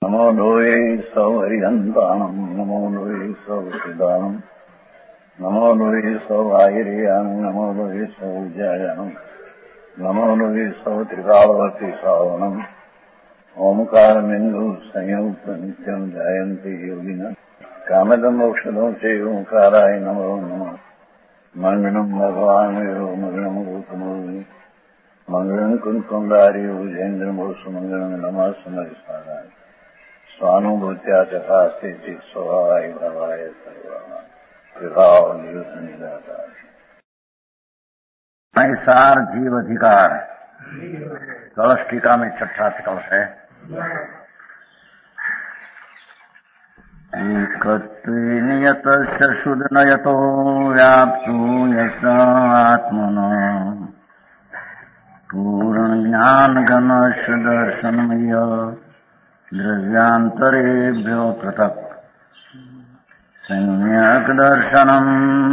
नमो लोये सौहरिहन्ताणम् नमो लोये सौहृदानम् नमो लोये सौभागिर्यानम् नमो लोये सौविजयानम् नमो लोये सौत्रिकावती सावनम् ओंकारमिन्दु संयुक्त नित्यम् जायन्ति योगिनः कामदम् मोक्षदम् च ओंकाराय नमो नमः मङ्गलम् भगवान् वीरो मङ्गलम् गौतमोऽग्नि मङ्गलम् कुन्कुण्डारि भुजेन्द्रमोसु मङ्गलम् नमः समरिसाराय स्वानुभूत्या तथा स्थिति स्वभावाय भवाय सर्वभाव सार जीव अधिकार कलश टीका में छठा कलश है। नियत शुद्ध नयतो व्याप्तो यत्मनो पूर्ण ज्ञान घन दर्शनमय द्रव्यांतरेभ्यो पृथक् सम्यक् दर्शनम्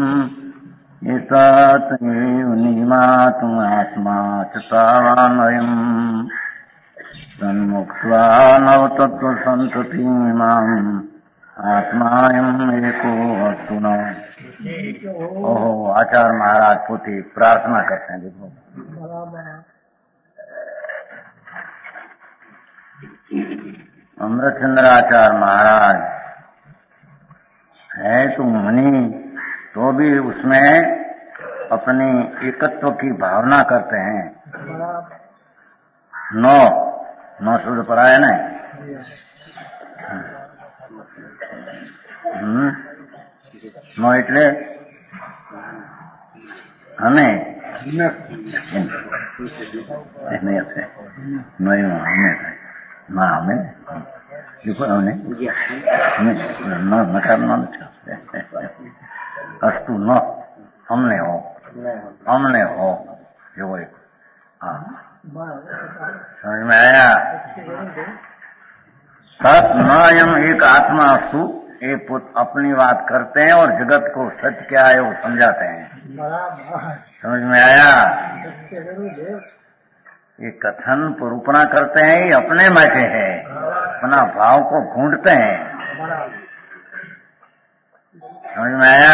एतदेव निमात्मा च तावानयम् तन्मुक्त्वा नवतत्त्वसन्ततिमिमाम् आत्मायम् एको वस्तु न। ओहो, आचार्य महाराज पोथी प्रार्थना करते हैं। देखो अमृतचंद्राचार्य महाराज है तो मुनि, तो भी उसमें अपनी एकत्व की भावना करते हैं। नौ शब्द पर आया ना। नौ એટલે हमें अस्तु न हमने हो जो समझ में आया। सत नयम एक आत्मा अस्तु, ये अपनी बात करते हैं और जगत को सत्य क्या है वो समझाते हैं। समझ में आया। ये कथन परूपणा करते हैं, ये अपने बैठे हैं, अपना भाव को घूंढते हैं। समझ में आया।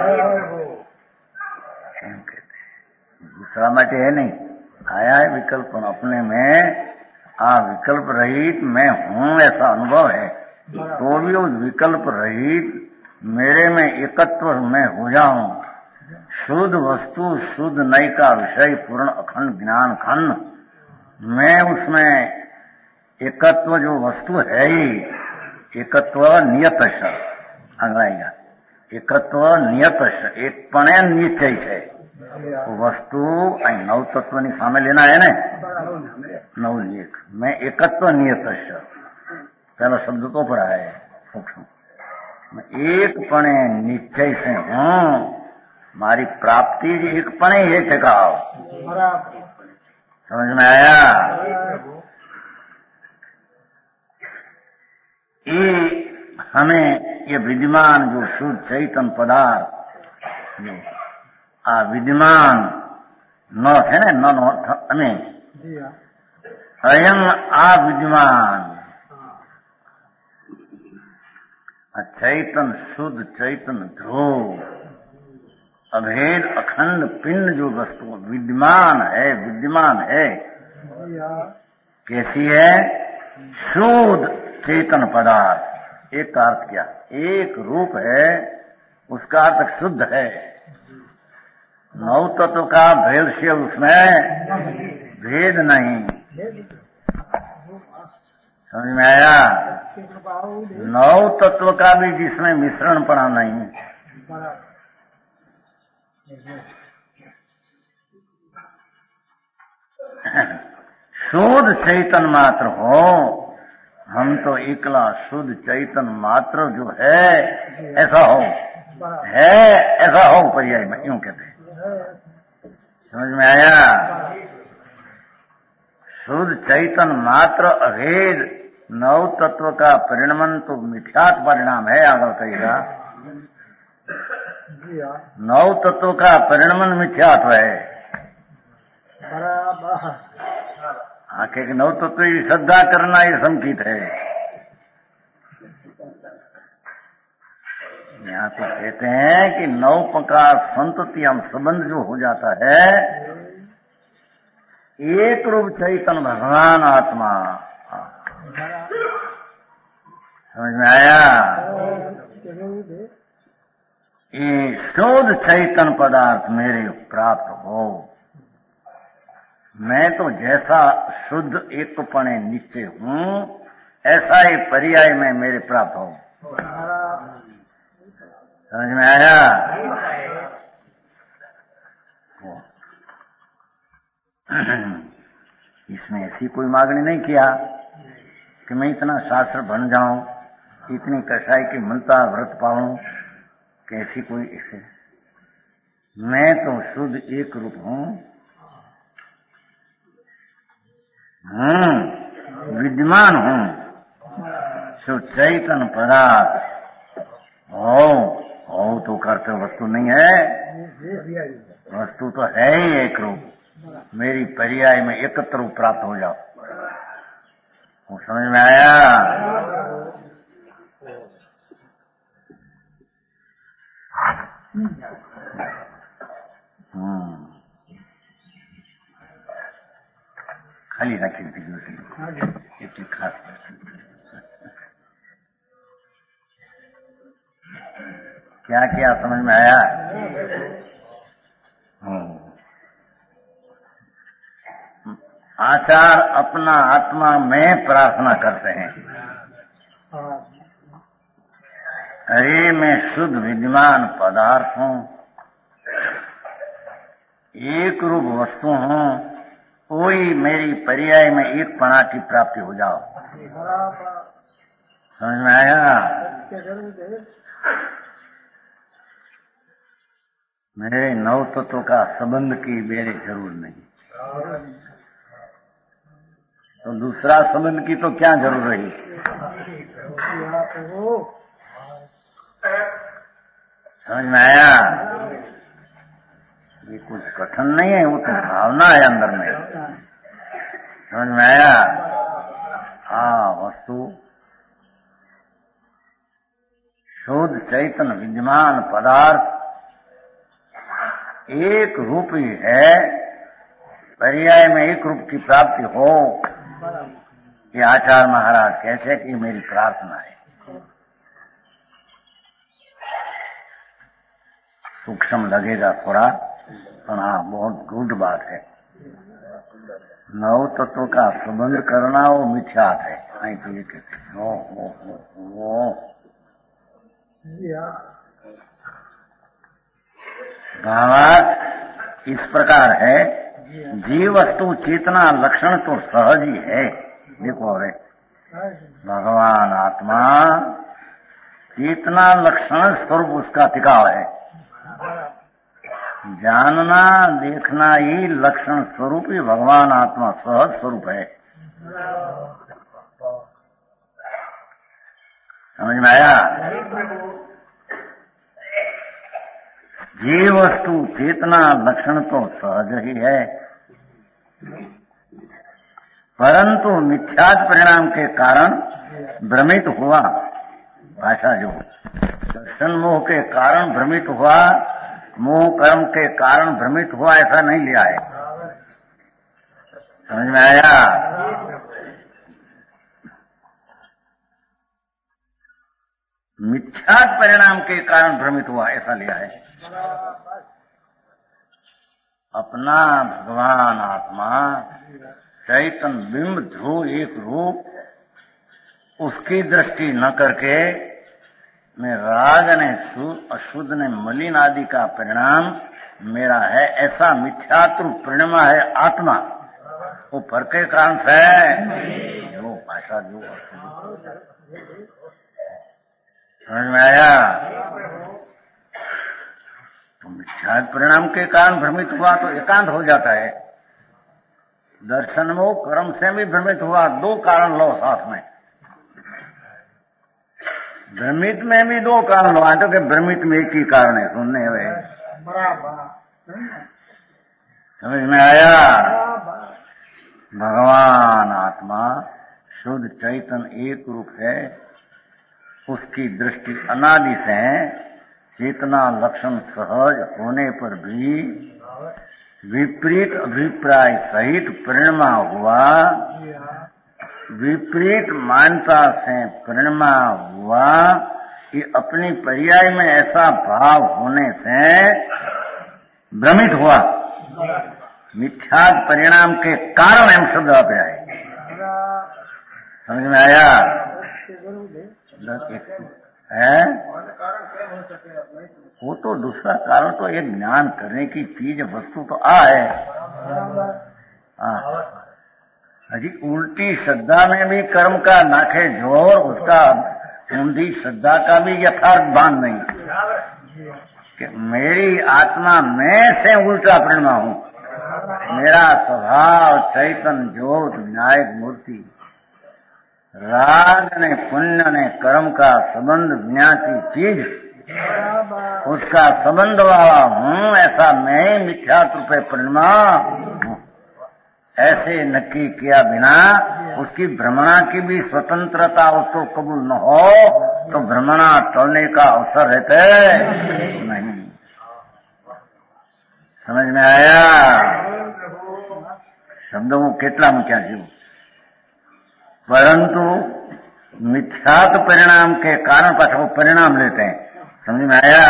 दूसरा बैठे है नहीं, आया है विकल्प अपने में। विकल्प रहित मैं हूं ऐसा अनुभव है, तो भी उस विकल्प रहित मेरे में एकत्व में हो जाऊं। शुद्ध वस्तु शुद्ध नई का विषय पूर्ण अखंड ज्ञान खंड, मैं उसमें एकत्व जो वस्तु है ही एकत्व नियत अंग्रेजी एकत्व नियत एक पणे निश्चय है वस्तु नव तत्व ની સામે લેના है ने नव एक मैं एकत्व नियत पहला शब्द तो पढ़ा है सूक्ष्म। मैं एक पणे निश्चय से हूं, मारी प्राप्ति एक पणे है टिकाव। समझ में आया। ये हमें ये विद्यमान जो शुद्ध चैतन्य पदार्थ विद्यमान न थे न हमें अयम विद्यमान चैतन्य शुद्ध चैतन्य ध्रुव अभेद अखंड पिंड जो वस्तु विद्यमान है कैसी है? शुद्ध चेतन पदार्थ। एक का अर्थ क्या? एक रूप है, उसका अर्थ शुद्ध है। नौ तत्व का भेद से उसमें भेद नहीं। समझ में आया। नौ तत्व का भी जिसमें मिश्रण पड़ा नहीं। शुद्ध चैतन मात्र हो, हम तो एकला शुद्ध चैतन मात्र जो है ऐसा हो, पर्याय में यूं कहते हैं। समझ में आया। शुद्ध चैतन मात्र अभेद नव तत्व का परिणमन तो मिथ्यात्व परिणाम है। आगे कहेगा नव तत्व का परिणमन मिथ्यात्व है। आंखें के नव तत्व की श्रद्धा करना ये संकित है। यहाँ तो कहते हैं कि नौ प्रकार संतति हम संबंध जो हो जाता है, एक रूप चैतन्य भगवान आत्मा। समझ में आया? ये शुद्ध चैतन्य पदार्थ मेरे प्राप्त हो, मैं तो जैसा शुद्ध एकपणे निश्चय हूँ ऐसा ही पर्याय में मेरे प्राप्त हो। समझ में आया? इसमें ऐसी कोई मांगनी नहीं किया कि मैं इतना शास्त्र बन जाऊं, इतनी कसाई की मनता व्रत पाऊं, कैसी कोई ऐसे। मैं तो शुद्ध एक रूप हूं, विद्यमान हूं, शुद्ध चैतन्य पदार्थ हो तो करते वस्तु नहीं है, वस्तु तो है ही एक रूप। मेरी पर्याय में एकत्र रूप प्राप्त हो जाओ। वो समझ में आया? खाली रखी थी इतनी खास क्या क्या समझ में आया? आचार अपना आत्मा में प्रार्थना करते हैं, अरे मैं शुद्ध विद्यमान पदार्थ हूँ, एक रूप वस्तु हूँ, कोई मेरी पर्याय में एक पणा की प्राप्ति हो जाओ। समझ में आया? मेरे नौ तत्व का संबंध की मेरे जरूर नहीं, तो दूसरा संबंध की तो क्या जरूर रही। समझ में आया? ये कुछ कथन नहीं है, वो तो भावना है अंदर में। समझ में आया? हाँ, वस्तु शुद्ध चैतन्य विद्यमान पदार्थ एक रूप ही है, पर्याय में एक रूप की प्राप्ति हो, ये आचार्य महाराज कैसे कि मेरी प्रार्थना है। सूक्ष्म लगेगा थोड़ा, पर हाँ बहुत गुड बात है। नौ तत्व का संबंध करना वो मिथ्यात है, नहीं तो ये कहते ओ भावार्थ इस प्रकार है, जीव वस्तु चेतना लक्षण तो सहज ही है। देखो रे, भगवान आत्मा चेतना लक्षण स्वरूप उसका टिकाव है, जानना देखना ही लक्षण स्वरूप ही भगवान आत्मा सहज स्वरूप है। समझ में आया? जीव वस्तु चेतना लक्षण तो सहज ही है, परंतु मिथ्यात परिणाम के कारण भ्रमित हुआ। भाषा जो दर्शन मोह के कारण भ्रमित हुआ, मोह कर्म के कारण भ्रमित हुआ, ऐसा नहीं लिया है। समझ में आया? मिथ्यात परिणाम के कारण भ्रमित हुआ, ऐसा लिया है। अपना भगवान आत्मा चैतन्य बिंब ध्रुव एक रूप, उसकी दृष्टि न करके मैं राग ने अशुद्ध ने मलिन आदि का परिणाम मेरा है, ऐसा मिथ्यात्व परिणाम है आत्मा। वो फर्क के कारण से जो भाषा जो समझ में आया? तो मिथ्यात्व परिणाम के कारण भ्रमित हुआ तो एकांत हो जाता है। दर्शन में कर्म से भी भ्रमित हुआ, दो कारण लो साथ में। भ्रमित में भी दो कारण लो, तो कि भ्रमित में एक ही कारण है, सुनने हुए। समझ में आया? भगवान आत्मा शुद्ध चैतन्य एक रूप है, उसकी दृष्टि अनादि से चेतना लक्षण सहज होने पर भी विपरीत अभिप्राय सहित परिणमा हुआ, विपरीत मान्यता से परिणमा हुआ, कि अपनी पर्याय में ऐसा भाव होने से भ्रमित हुआ। मिथ्यात परिणाम के कारण एम शब्द आप आए, समझ में आया है? वो तो दूसरा कारण तो एक ज्ञान करने की चीज वस्तु तो है। अजी उल्टी श्रद्धा में भी कर्म का नाखे जोर, उसका ऊंधी श्रद्धा का भी यथार्थ भान नहीं कि मेरी आत्मा में से उल्टा परिणमा हूं। मेरा स्वभाव चैतन्य ज्योत विनायक मूर्ति, राग ने पुण्य ने कर्म का संबंध ज्ञाती चीज, उसका संबंध वाला हूं, ऐसा मैं मिथ्यात्व पे परिणमा हूं। ऐसे नक्की किया बिना उसकी भ्रमणा की भी स्वतंत्रता उसको कबूल न हो तो भ्रमणा टलने का अवसर रहते नहीं। समझ में आया? शब्दों કેટલા મૂક્યા છે, परंतु मिथ्यात्व परिणाम के कारण पास वो परिणाम लेते हैं। समझ में आया?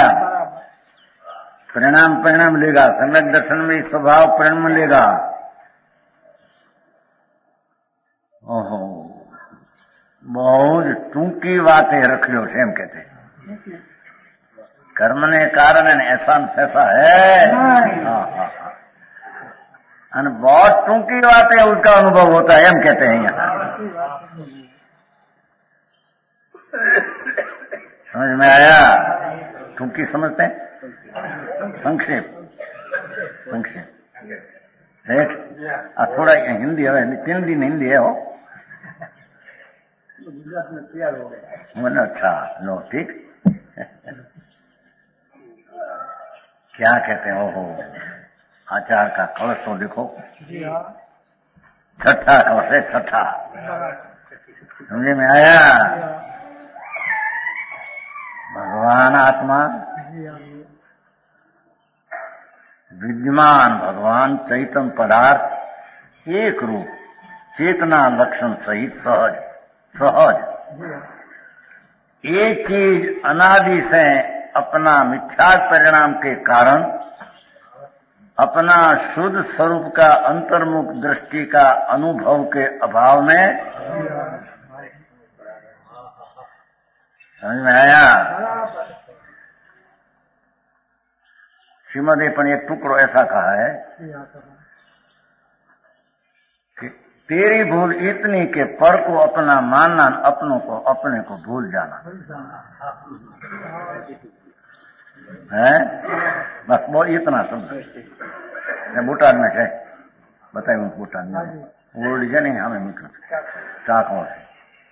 परिणाम लेगा, सम्यक दर्शन में स्वभाव परिणाम लेगा। ओहो, बहुत टूंकी बातें रख लो से एम कहते कर्म ने कारण ऐसा ऐसा है। बहुत टूंकी बातें उसका अनुभव होता है, एम कहते हैं यहाँ। समझ में आया? टूंकी समझते हैं? संक्षेप थोड़ा हिंदी है, 3 दिन हिंदी है हो। अच्छा लो ठीक। क्या कहते हैं? ओहो, आचार का कलश तो देखो, छठा कलश है, छठा। समझे में आया? भगवान आत्मा विद्यमान भगवान चैतन्य पदार्थ एक रूप चेतना लक्षण सहित सहज एक चीज अनादि से अपना मिथ्या परिणाम के कारण अपना शुद्ध स्वरूप का अंतर्मुख दृष्टि का अनुभव के अभाव में, समझ में आया? श्रीमद पण एक टुकड़ो ऐसा कहा है कि तेरी भूल इतनी के पर को अपना मानना, अपनों को अपने को भूल जाना है। बस वो इतना शब्द बूटान में है, बताइए बूटान में वो नहीं हमें मित्र चाकों से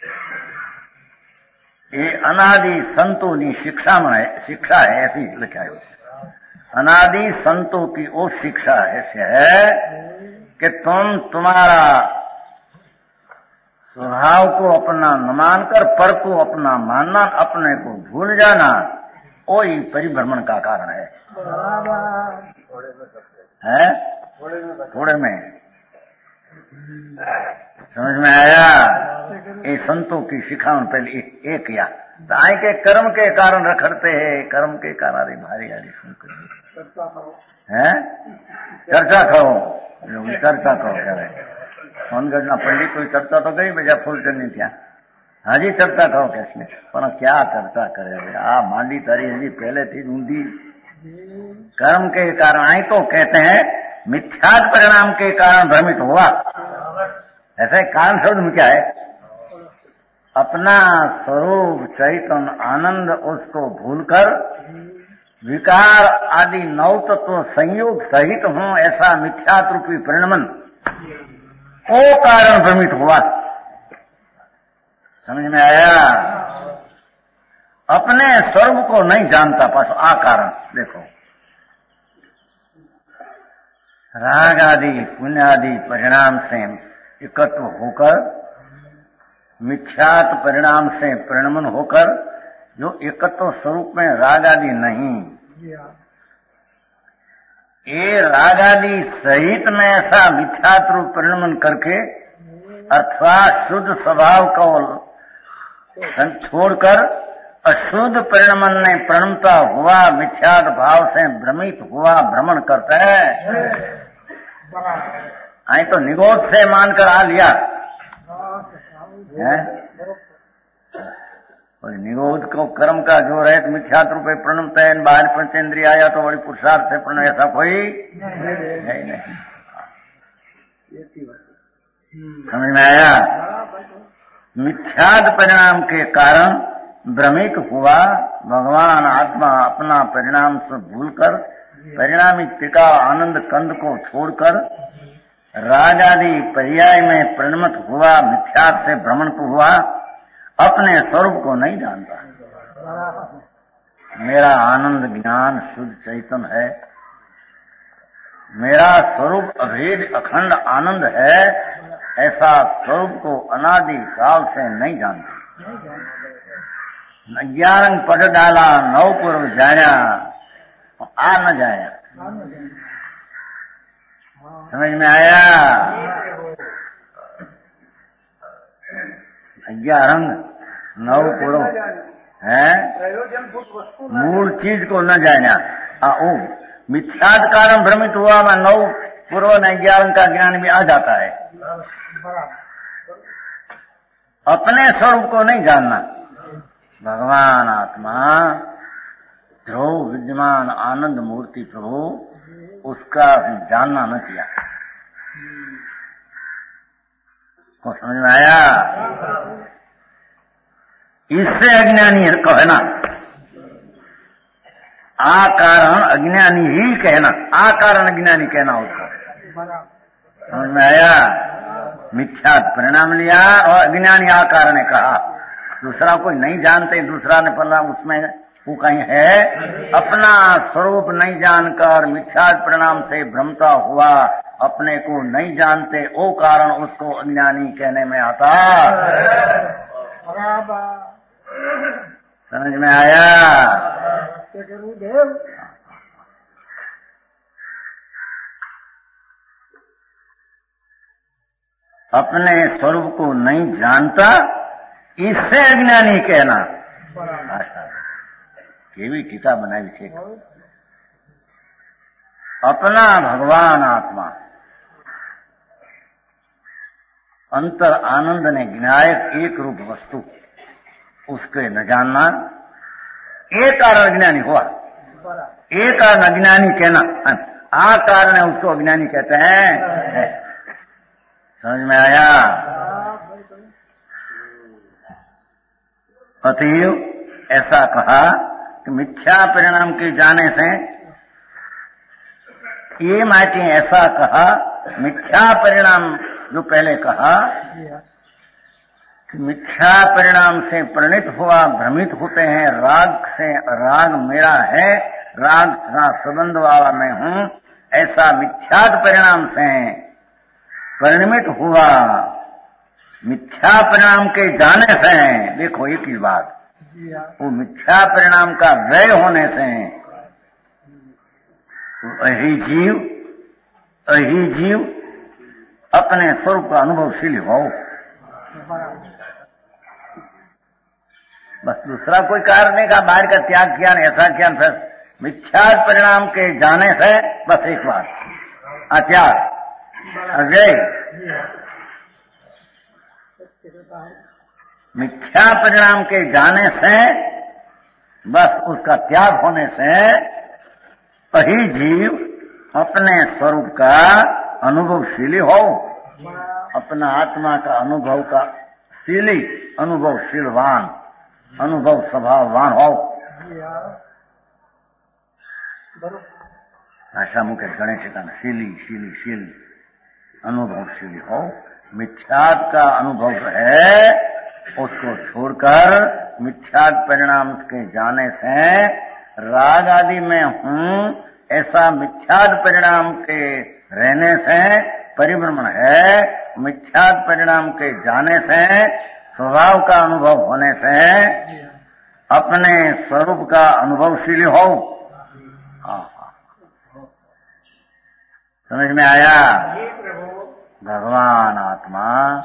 ये अनादि संतों की शिक्षा है, ऐसी लिखा है। अनादि संतों की वो शिक्षा ऐसे है कि तुम्हारा स्वभाव को अपना न मानकर पर को अपना मानना, अपने को भूल जाना, वही परिभ्रमण का कारण है। थोड़े में समझ में आया? ये संतों की शिक्षा में पहले एक किया आय के कर्म के कारण रखड़ते हैं, कर्म के कारण भारी आरी सुनकर है चर्चा करो, चर्चा करो क्या सोनगढ़ ना पंडित कोई चर्चा तो गई भैया फूलचंद थी हाजी चर्चा करो कैसे पर क्या चर्चा करे आ मांडी तारी हजी पहले थी ऊंधी कर्म के कारण आई तो कहते हैं मिथ्यात परिणाम के कारण भ्रमित हुआ। ऐसे कारण शब्द में क्या है? अपना स्वरूप चैतन्य आनंद उसको भूलकर विकार आदि नौ तत्व संयोग सहित हूं ऐसा मिथ्यात रूपी परिणमन वो कारण भ्रमित हुआ। समझ में आया? अपने स्वरूप को नहीं जानता पास आ कारण देखो राग आदि पुण्य आदि परिणाम से एकत्व होकर मिथ्यात परिणाम से परिणमन होकर जो एकत्व स्वरूप में राग आदि नहीं, ये राग आदि सहित में ऐसा मिथ्यात्व रूप परिणमन करके अथवा शुद्ध स्वभाव को छोड़कर अशुद्ध परिणमन ने प्रणमता हुआ मिथ्यात भाव से भ्रमित हुआ भ्रमण करता है। आई तो निगोद से मानकर आ लिया है? और निगोद को कर्म का जो रहे मिथ्यात रूपे प्रणमता है, बाहर पंचेंद्रिय आया तो बड़ी पुरुषार्थ से प्रणव, ऐसा कोई है नहीं। समझ में आया? मिथ्याद परिणाम के कारण भ्रमित हुआ भगवान आत्मा अपना परिणाम से भूलकर परिणामी टिका आनंद कंद को छोड़कर राग आदि पर्याय में परिणमित हुआ मिथ्याद से भ्रमण हुआ, अपने स्वरूप को नहीं जानता। मेरा आनंद ज्ञान शुद्ध चैतन्य है, मेरा स्वरूप अभेद अखंड आनंद है, ऐसा स्वरूप को अनादि काल से नहीं जानते। ग्यारह पढ़ डाला नौ पूर्व जाया, आ न जाया। समझ में आया? 11 9 पूर्व है, मूल चीज को न जाना। ओ मिथ्याद कारण भ्रमित हुआ, मैं 9 पूर्व न 11 का ज्ञान भी आ जाता है। अपने स्वरूप को नहीं जानना। भगवान आत्मा जो विद्यमान आनंद मूर्ति प्रभु, उसका जानना न किया। को समझ में आया? इससे अज्ञानी कहना, आ कारण अज्ञानी ही कहना, आ कारण अज्ञानी कहना उसको। समझ में आया? मिथ्यात परिणाम लिया और अज्ञानी आ कारण ने कहा। दूसरा कोई नहीं जानते, दूसरा ने पल्ला उसमें वो कहीं है, अपना स्वरूप नहीं जानकर मिथ्यात परिणाम से भ्रमता हुआ अपने को नहीं जानते, वो कारण उसको अज्ञानी कहने में आता। समझ में आया? अपने स्वरूप को नहीं जानता, इससे अज्ञानी कहना। केवी टीका बनाई छे। अपना भगवान आत्मा अंतर आनंद ने ज्ञायक एक रूप वस्तु, उसके न जानना, एक कारण अज्ञानी हुआ। एक कारण अज्ञानी कहना, आ कारण है उसको अज्ञानी कहते हैं। समझ में आया? अतएव ऐसा कहा कि मिथ्या परिणाम के जाने से, ये मायके ऐसा कहा, मिथ्या परिणाम जो पहले कहा कि मिथ्या परिणाम से प्रणीत हुआ भ्रमित होते हैं, राग से, राग मेरा है, राग का संबंध वाला मैं हूं, ऐसा मिथ्याद परिणाम से परिणमित हुआ मिथ्या परिणाम के जाने से। देखो एक ही बात, वो मिथ्या परिणाम का व्यय होने से अही जीव अपने स्वरूप का अनुभवशील हो। बस दूसरा कोई कारण नहीं का, बाहर का त्याग किया, ऐसा किया, फिर मिथ्या परिणाम के जाने से बस एक बात, त्याग अव्यय। मिथ्या परिणाम के जाने से, बस उसका त्याग होने से वही जीव अपने स्वरूप का अनुभवशीली हो, अपना आत्मा का अनुभव का शीली, अनुभवशीलवान, अनुभव स्वभाववान हो। भाषा मुख्य गणेश का शीली अनुभवशीली हो। मिथ्यात का अनुभव है, उसको छोड़कर मिथ्यात परिणाम के जाने से राग आदि में हूं, ऐसा मिथ्यात परिणाम के रहने से परिभ्रमण है। मिथ्यात परिणाम के जाने से, स्वभाव का अनुभव होने से अपने स्वरूप का अनुभवशील हो। समझ में आया? भगवान आत्मा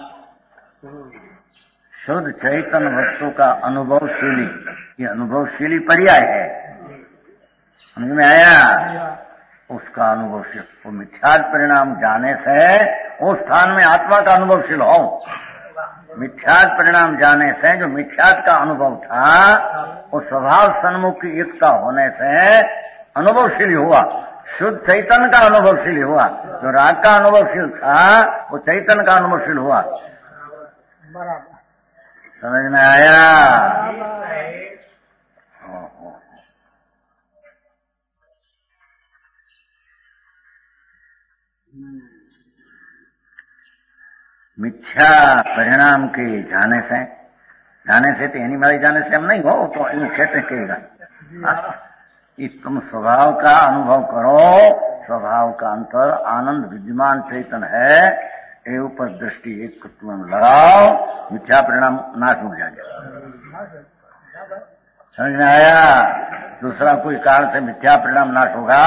शुद्ध चैतन्य वस्तु का अनुभवशीली, ये अनुभवशीली पर्याय है। समझ में आया? उसका अनुभवशील, वो मिथ्यात्व परिणाम जाने से उस स्थान में आत्मा का अनुभवशील हो। मिथ्यात्व परिणाम जाने से जो मिथ्यात्व का अनुभव था वो स्वभाव सन्मुख की एकता होने से अनुभवशील हुआ, शुद्ध चैतन्य का अनुभवशील हुआ। जो राग का अनुभवशील था वो चैतन्य का अनुभवशील हुआ। समझ में आया? मिथ्या परिणाम के जाने से तो यानी मारे जाने से हम नहीं हो, तो इन कहते कहेगा तुम स्वभाव का अनुभव करो, स्वभाव का अंतर आनंद विद्यमान चैतन है, ये ऊपर दृष्टि एक तुम लगाओ, मिथ्या परिणाम नाश हो जाएगा। समझ में आया? दूसरा कोई कारण से मिथ्या परिणाम नाश होगा?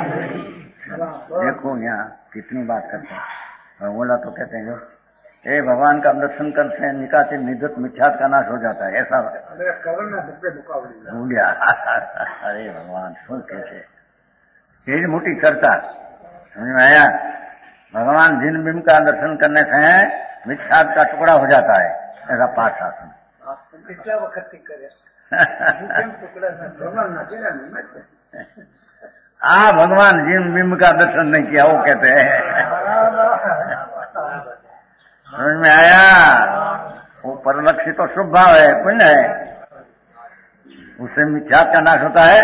देखो यहाँ कितनी बात करते हैं। बोला तो कहते हैं ये भगवान का दर्शन कर से निकासे निधत मिथ्यात का नाश हो जाता है, ऐसा भूलिया। अरे भगवान सुन कैसे, ये मोटी चर्चा। समझ में आया? भगवान जिन बिंब का दर्शन करने से मिथ्यात का टुकड़ा हो जाता है, ऐसा पाठ शासन। भगवान जिन बिंब का दर्शन नहीं किया वो कहते हैं। समझ में आया? वो परलक्षित तो शुभ भाव है, पुण्य है, उससे मिथ्या का नाश होता है।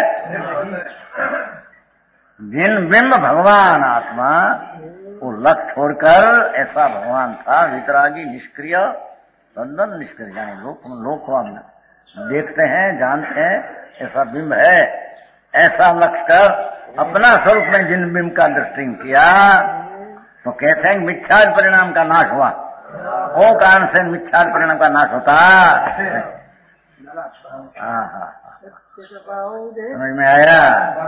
जिन बिंब भगवान आत्मा वो लक्ष्य छोड़कर, ऐसा भगवान था वितरागी निष्क्रिय बंधन निष्क्रिय, यानी लोक हम देखते हैं जानते हैं ऐसा बिंब है, ऐसा लक्ष्य कर अपना स्वरूप में जिन बिंब का दृष्टि किया तो कहते हैं मिथ्या परिणाम का नाश हुआ। वो कारण से मिथ्या परिणाम का नाश होता। समझ में आया?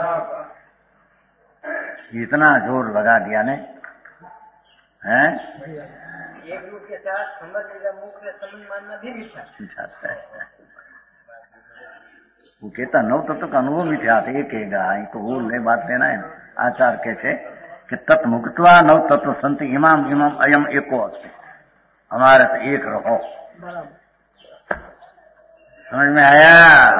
इतना जोर लगा दिया ने, हैं? एक मुख के साथ मुख में संबंध मानना भी मिथ्या है। वो कहता नव तत्व का अनुभव मिथ्या था, ये कहेगा तो वो ले बात लेना है। आचार कैसे कि तत्व मुक्तवा नव तत्व संत इमाम इमाम अयम एको अस्ति, हमारे तो एक रहो। समझ में आया?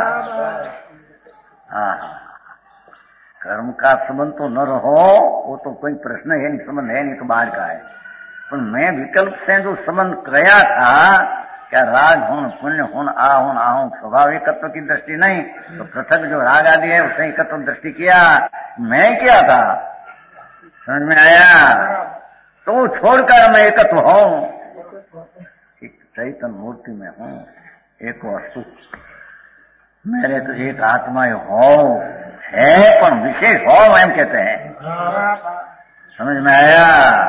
कर्म का संबंध तो न रहो, वो तो कोई प्रश्न है नहीं, संबंध है नहीं तो बाहर का है। पर मैं विकल्प से जो संबंध किया था, क्या राग होन पुण्य होन आहून स्वभाव एकत्व की दृष्टि नहीं, तो पृथक जो राग आदि है उससे एकत्व दृष्टि किया, मैं क्या था। समझ में आया? तो छोड़कर मैं एकत्व हूं, एक चैतन्य मूर्ति में हूं, एक वस्तु मेरे तो एक आत्मा हो है, पर विशेष हो एम कहते हैं। समझ में आया?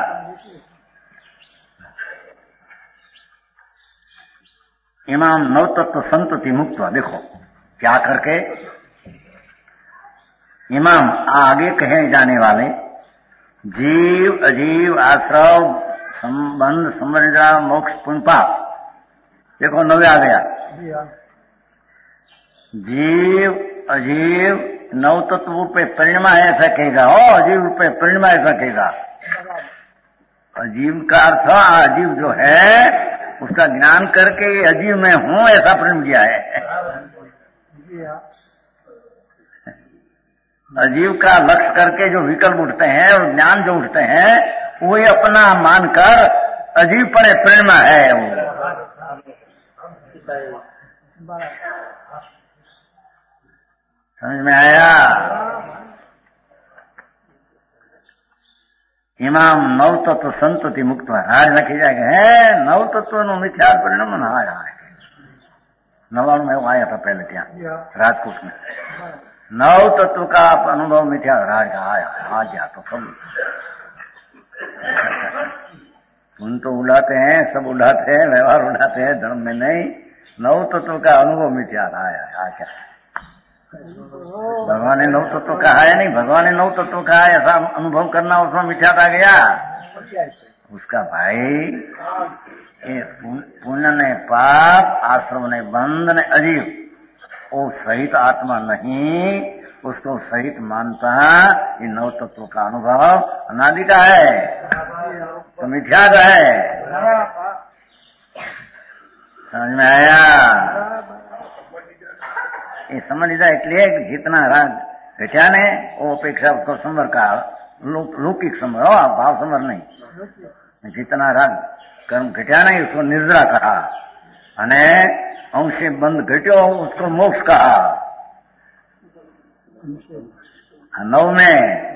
इमाम नवतत्व संतति मुक्त, देखो क्या करके इमाम आगे कहे जाने वाले जीव अजीव आश्रव संबंध समझा मोक्ष पुण्य, देखो नवे आ गया। जीव अजीव नव तत्व रूप पे परिणमा ऐसा कहेगा, अजीव रूप पे परिणमा ऐसा कहेगा। अजीव का अर्थ अजीव जो है उसका ज्ञान करके अजीव में हूं ऐसा प्रण किया है। अजीव का लक्ष्य करके जो विकल्प उठते हैं और ज्ञान जो उठते हैं वही अपना मानकर अजीव पर प्रेरणा है वो। समझ में आया? इमाम नव तत्व संतति मुक्त राज रखी जाएगा है, नव तत्व नो मिथ्या परिणाम न आया है। 99 में आया था पहले क्या राजकोट में, नव तत्व का अनुभव मिथ्या राज का आया, आ गया तो सब उन तो उड़ाते हैं, सब उड़ाते हैं, व्यवहार उड़ाते हैं, धर्म में नहीं, नव तत्व का अनुभव मिथ्या था। क्या भगवान ने नव तत्व कहा है? नहीं, भगवान ने नव तत्व कहा है, ऐसा अनुभव करना उसमें मिथ्या था गया। उसका भाई पुण्य ने पाप, आश्रम ने बंध ने अजीव, वो सहित आत्मा नहीं, उसको सहित मानता ये नव तत्व का अनुभव अनादि का है, तो मिथ्या का है। समझ में आया? ये समझ जाए इसलिए जितना राग घटा ने वो अपेक्षा उसको संवर का लौकिक संवर हो, भाव संवर नहीं। जितना राग कर्म घटा नहीं उसको निर्जरा कहा, अने अंशे बंद घट्यो उसको मोक्ष कहा। नव में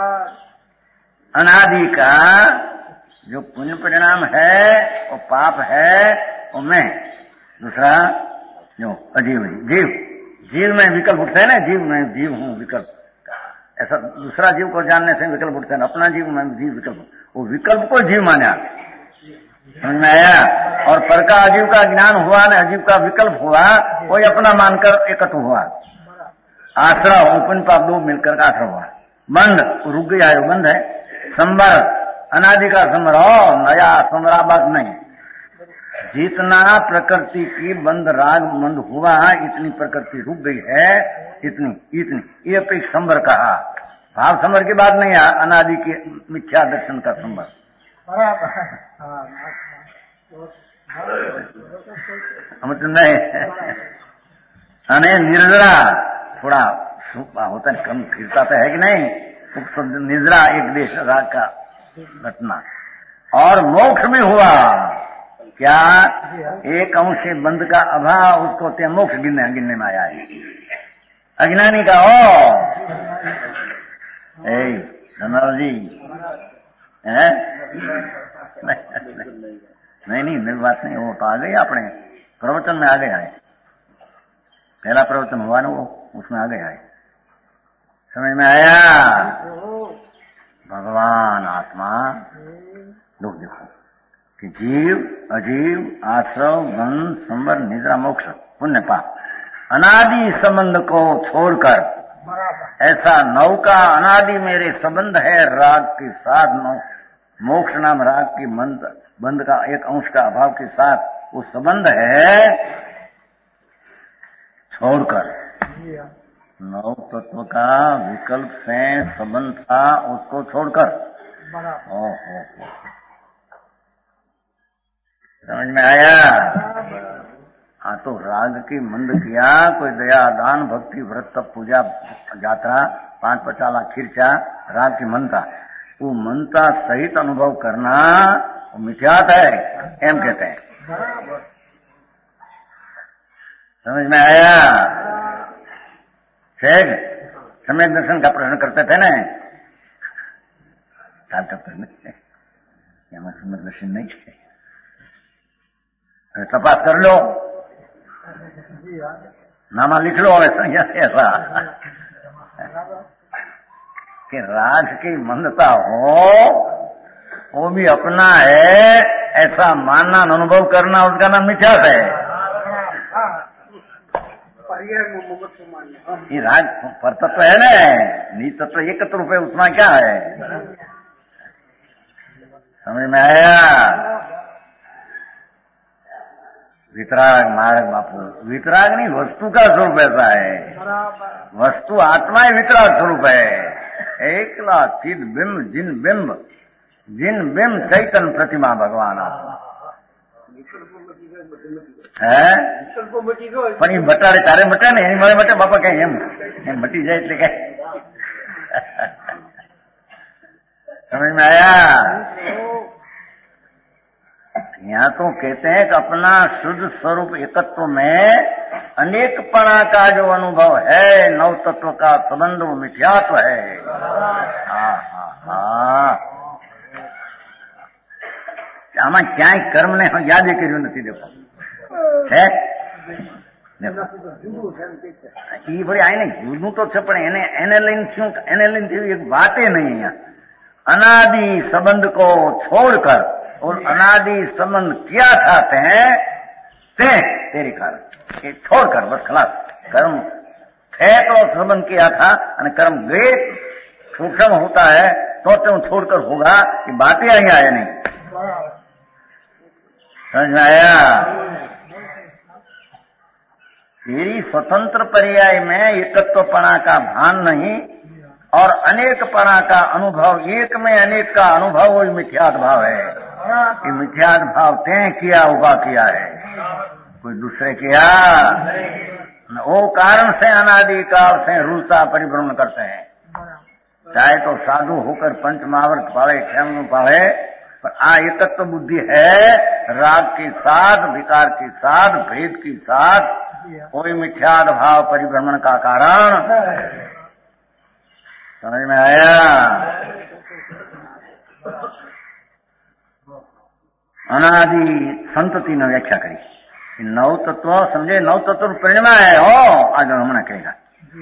अनादि का जो पुण्य परिणाम है वो पाप है, वो मैं दूसरा जो अजीव जीव, जीव में विकल्प उठते हैं ना, जीव में जीव हूँ विकल्प, ऐसा दूसरा जीव को जानने से विकल्प उठते हैं, अपना जीव में जीव विकल्प, वो विकल्प को जीव माना। समझ में आया? और पर का अजीव का ज्ञान हुआ न अजीव का विकल्प हुआ, कोई अपना मानकर एकत्र हुआ, आश्रय उपन पाप दो मिलकर का आश्रय हुआ। बंध रुक गया, बंध है। संबर अनादि का संबर हो, नया संबरा बात नहीं। जितना प्रकृति की बंद राग बंद हुआ, इतनी प्रकृति रुक गई है, इतनी ये अपेक्षा संबर कहा। भाव संबर की बात नहीं है, अनादि के मिथ्या दर्शन का संबर। नहीं अने निर्जरा थोड़ा होता है, कम फिरता तो है कि नहीं। निर्जरा एक देश राग का घटना, और मोक्ष में हुआ क्या? एक अंश से बंध का अभाव, उसको ते मोक्ष गिनने में आया है। अज्ञानी का हो धनराज जी है? नहीं मेरी बात नहीं, वो तो आ गई अपने प्रवचन में आ गया है, पहला प्रवचन हुआ ना वो, उसमें आ गया है। समझ में आया? भगवान आत्मा लोग देखो कि जीव अजीव आश्रव बंध संवर निद्रा मोक्ष पुण्य पाप अनादि संबंध को छोड़कर, ऐसा नव का अनादि मेरे संबंध है राग के साथ, मोक्ष नाम राग की बंध का एक अंश का अभाव के साथ वो संबंध है, छोड़कर नव तत्व का विकल्प से संबंध था उसको छोड़कर। ओहो, समझ में आया? हाँ, तो राग की मंद किया, कोई दया दान भक्ति व्रत पूजा यात्रा 5-50 खिरचा राग की मनता, वो मनता सहित अनुभव करना वो मिथ्यात है, एम कहते हैं। समझ में आया? शेख सम्यक दर्शन का प्रश्न करते थे ना, मैं सम्यक दर्शन नहीं है, तपास कर लो, नामा लिख लो ऐसा कि राग की मंदता हो, वो भी अपना है ऐसा मानना अनुभव करना, उसका नाम मिथ्यात है। ये राग पर तत्व है ना, नी तत्व एक तत्व है, उतना क्या है? समझ में आया? वितराग मार्ग बापू, वितराग नहीं, वस्तु का स्वरूप ऐसा है। वस्तु आत्मा ही वितराग स्वरूप है। एकला चिद बिंब जिन बिंब चैतन्य प्रतिमा भगवान आत्मा है। પણ એ બટાડે તારે બટા ને એની મારે બટા બાપા કઈ એમ મટી જાય એટલે કઈ समझ में आया? यहाँ तो कहते हैं कि अपना शुद्ध स्वरूप एकत्व में अनेकपणा का जो अनुभव है, नव तत्व का संबंध वो मिथ्यात्व है। आमा क्या कर्म ने याद કર્યું નથી, देखो है એ ભાઈ આને જુદું તો છે, પણ એને લઈને શું, એને લઈને એક વાતે નહીં અહીંયા। अनादि संबंध को छोड़कर और अनादि संबंध क्या चाहते हैं, तेरे कारण ये छोड़कर बस खलास कर्म है तो श्रवण किया था और कर्म वे सूक्ष्म होता है तो तुम छोड़कर होगा कि बातें आई आया नहीं समझ में आया। तेरी स्वतंत्र पर्याय में एकत्वपना का भान नहीं और अनेकपना का अनुभव, एक में अनेक का अनुभव वही मिथ्यात्व भाव है। ये मिथ्यात्व भाव तय किया उबा किया है, कोई दूसरे किया वो कारण से अनादिकाल से रूलता परिभ्रमण करते हैं। चाहे तो साधु होकर पंच महावर्त पावे क्षम पावे, पर एकत्व बुद्धि है राग के साथ, विकार के साथ, भेद के साथ, कोई मिथ्यात्व भाव परिभ्रमण का कारण। समझ में आया। अनादि संतति ने व्याख्या करी, नव तत्व समझे, नव तत्व परिणमा है हो आगे हमने कहेगा।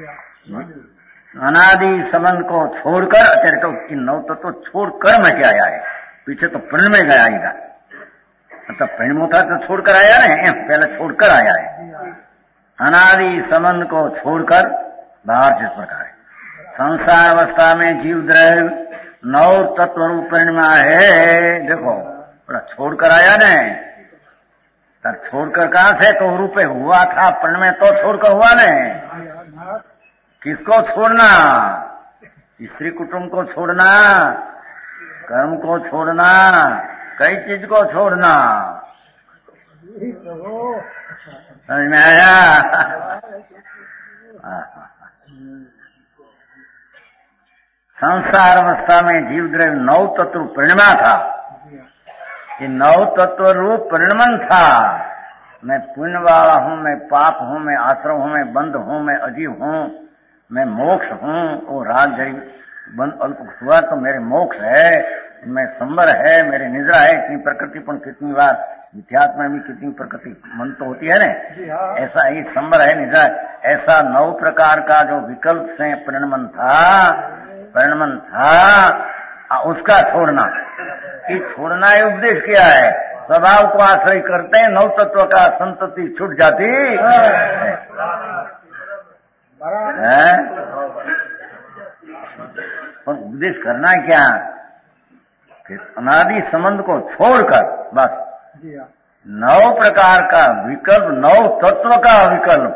अनादि संबंध को छोड़कर अत्यारे तो नव तत्व छोड़कर मैं क्या आया है, पीछे तो प्रण में गया आएगा, मतलब प्रणमो था तो छोड़कर आया ना, पहले छोड़कर आया है। अनादि संबंध को छोड़कर बाहर जिस प्रकार है संसार अवस्था में जीव द्रव्य नव तत्व रूप परिणमा है। देखो बड़ा छोड़कर आया न, तब छोड़कर कहां से तो रूपे हुआ था प्रण में तो छोड़कर हुआ न। किसको छोड़ना, स्त्री कुटुंब को छोड़ना, कर्म को छोड़ना, कई चीज को छोड़ना। समझ में आया। संसार अवस्था में जीव द्रव्य नव तत्व परिणमा था, ये नव तत्व रूप परिणमन था। मैं पुण्य वाला हूं, मैं पाप हूं, मैं आश्रम हूं, मैं बंध हूं, मैं अजीव हूं, मैं मोक्ष हूं। वो राग जरी बंद अल्प हुआ तो मेरे मोक्ष है, मैं संबर है, मेरे निद्रा है। इतनी प्रकृति पर कितनी बार मिथ्यात्मा में भी कितनी प्रकृति मन तो होती है ना, ऐसा ही संबर है, निद्रा। ऐसा नौ प्रकार का जो विकल्प से परिणमन था उसका छोड़ना, ये छोड़ना ही उपदेश किया है। स्वभाव को आश्रय करते हैं, नौ तत्व का संतति छूट जाती है। उपदेश करना क्या, अनादि संबंध को छोड़कर बस नौ प्रकार का विकल्प, नौ तत्व का विकल्प।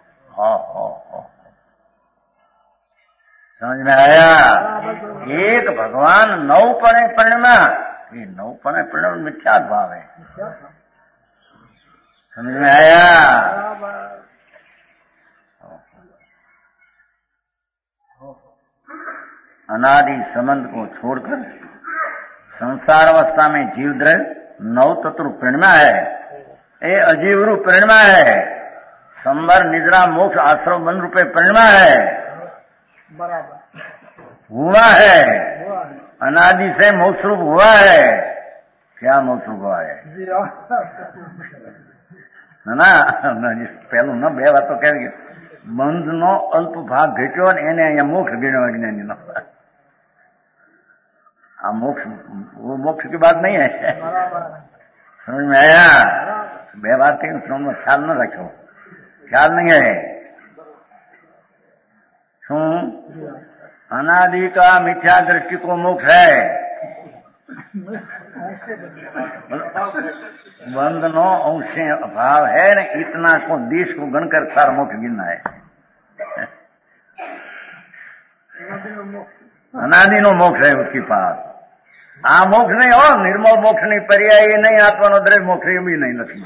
समझ में आया। एक भगवान नौ पणे परिणमा, ये नौ पणे परिणम मिथ्यात्व भाव है। समझ में आया। अनादि संबंध को छोड़कर संसार अवस्था में जीव द्रव्य नौ तत्व परिणमा है, ये अजीव रूप परिणमा है। संबर निद्रा मोक्ष आश्रम बंध रूपे परिणमा है, हुआ है। अनादि से मोक्ष रूप हुआ है। क्या मोक्ष रूप हुआ है ना, पहलू न बे बात तो कह बंध नो अल्प भाग घट्यो ने એને અહીંયા मोक्ष गिण्यो अज्ञानी नो। मोक्ष वो मोक्ष की बात नहीं है। समझ में आया। बे बात कही में ख्याल न रखो, ख्याल नहीं है। शू अनादि का मिथ्या दृष्टि को मोक्ष है। बंध नो अंश अभाव है न, इतना को देश को गणकर सारा मोक्ष गिनना है। अनादि नो मोक्ष है उसके पास। मोक्ष नहीं हो, निर्मल मोक्ष नहीं, पर्याय नहीं, आत्मा नो द्रव्य मोक्ष ये भी नहीं लक्ष्मी।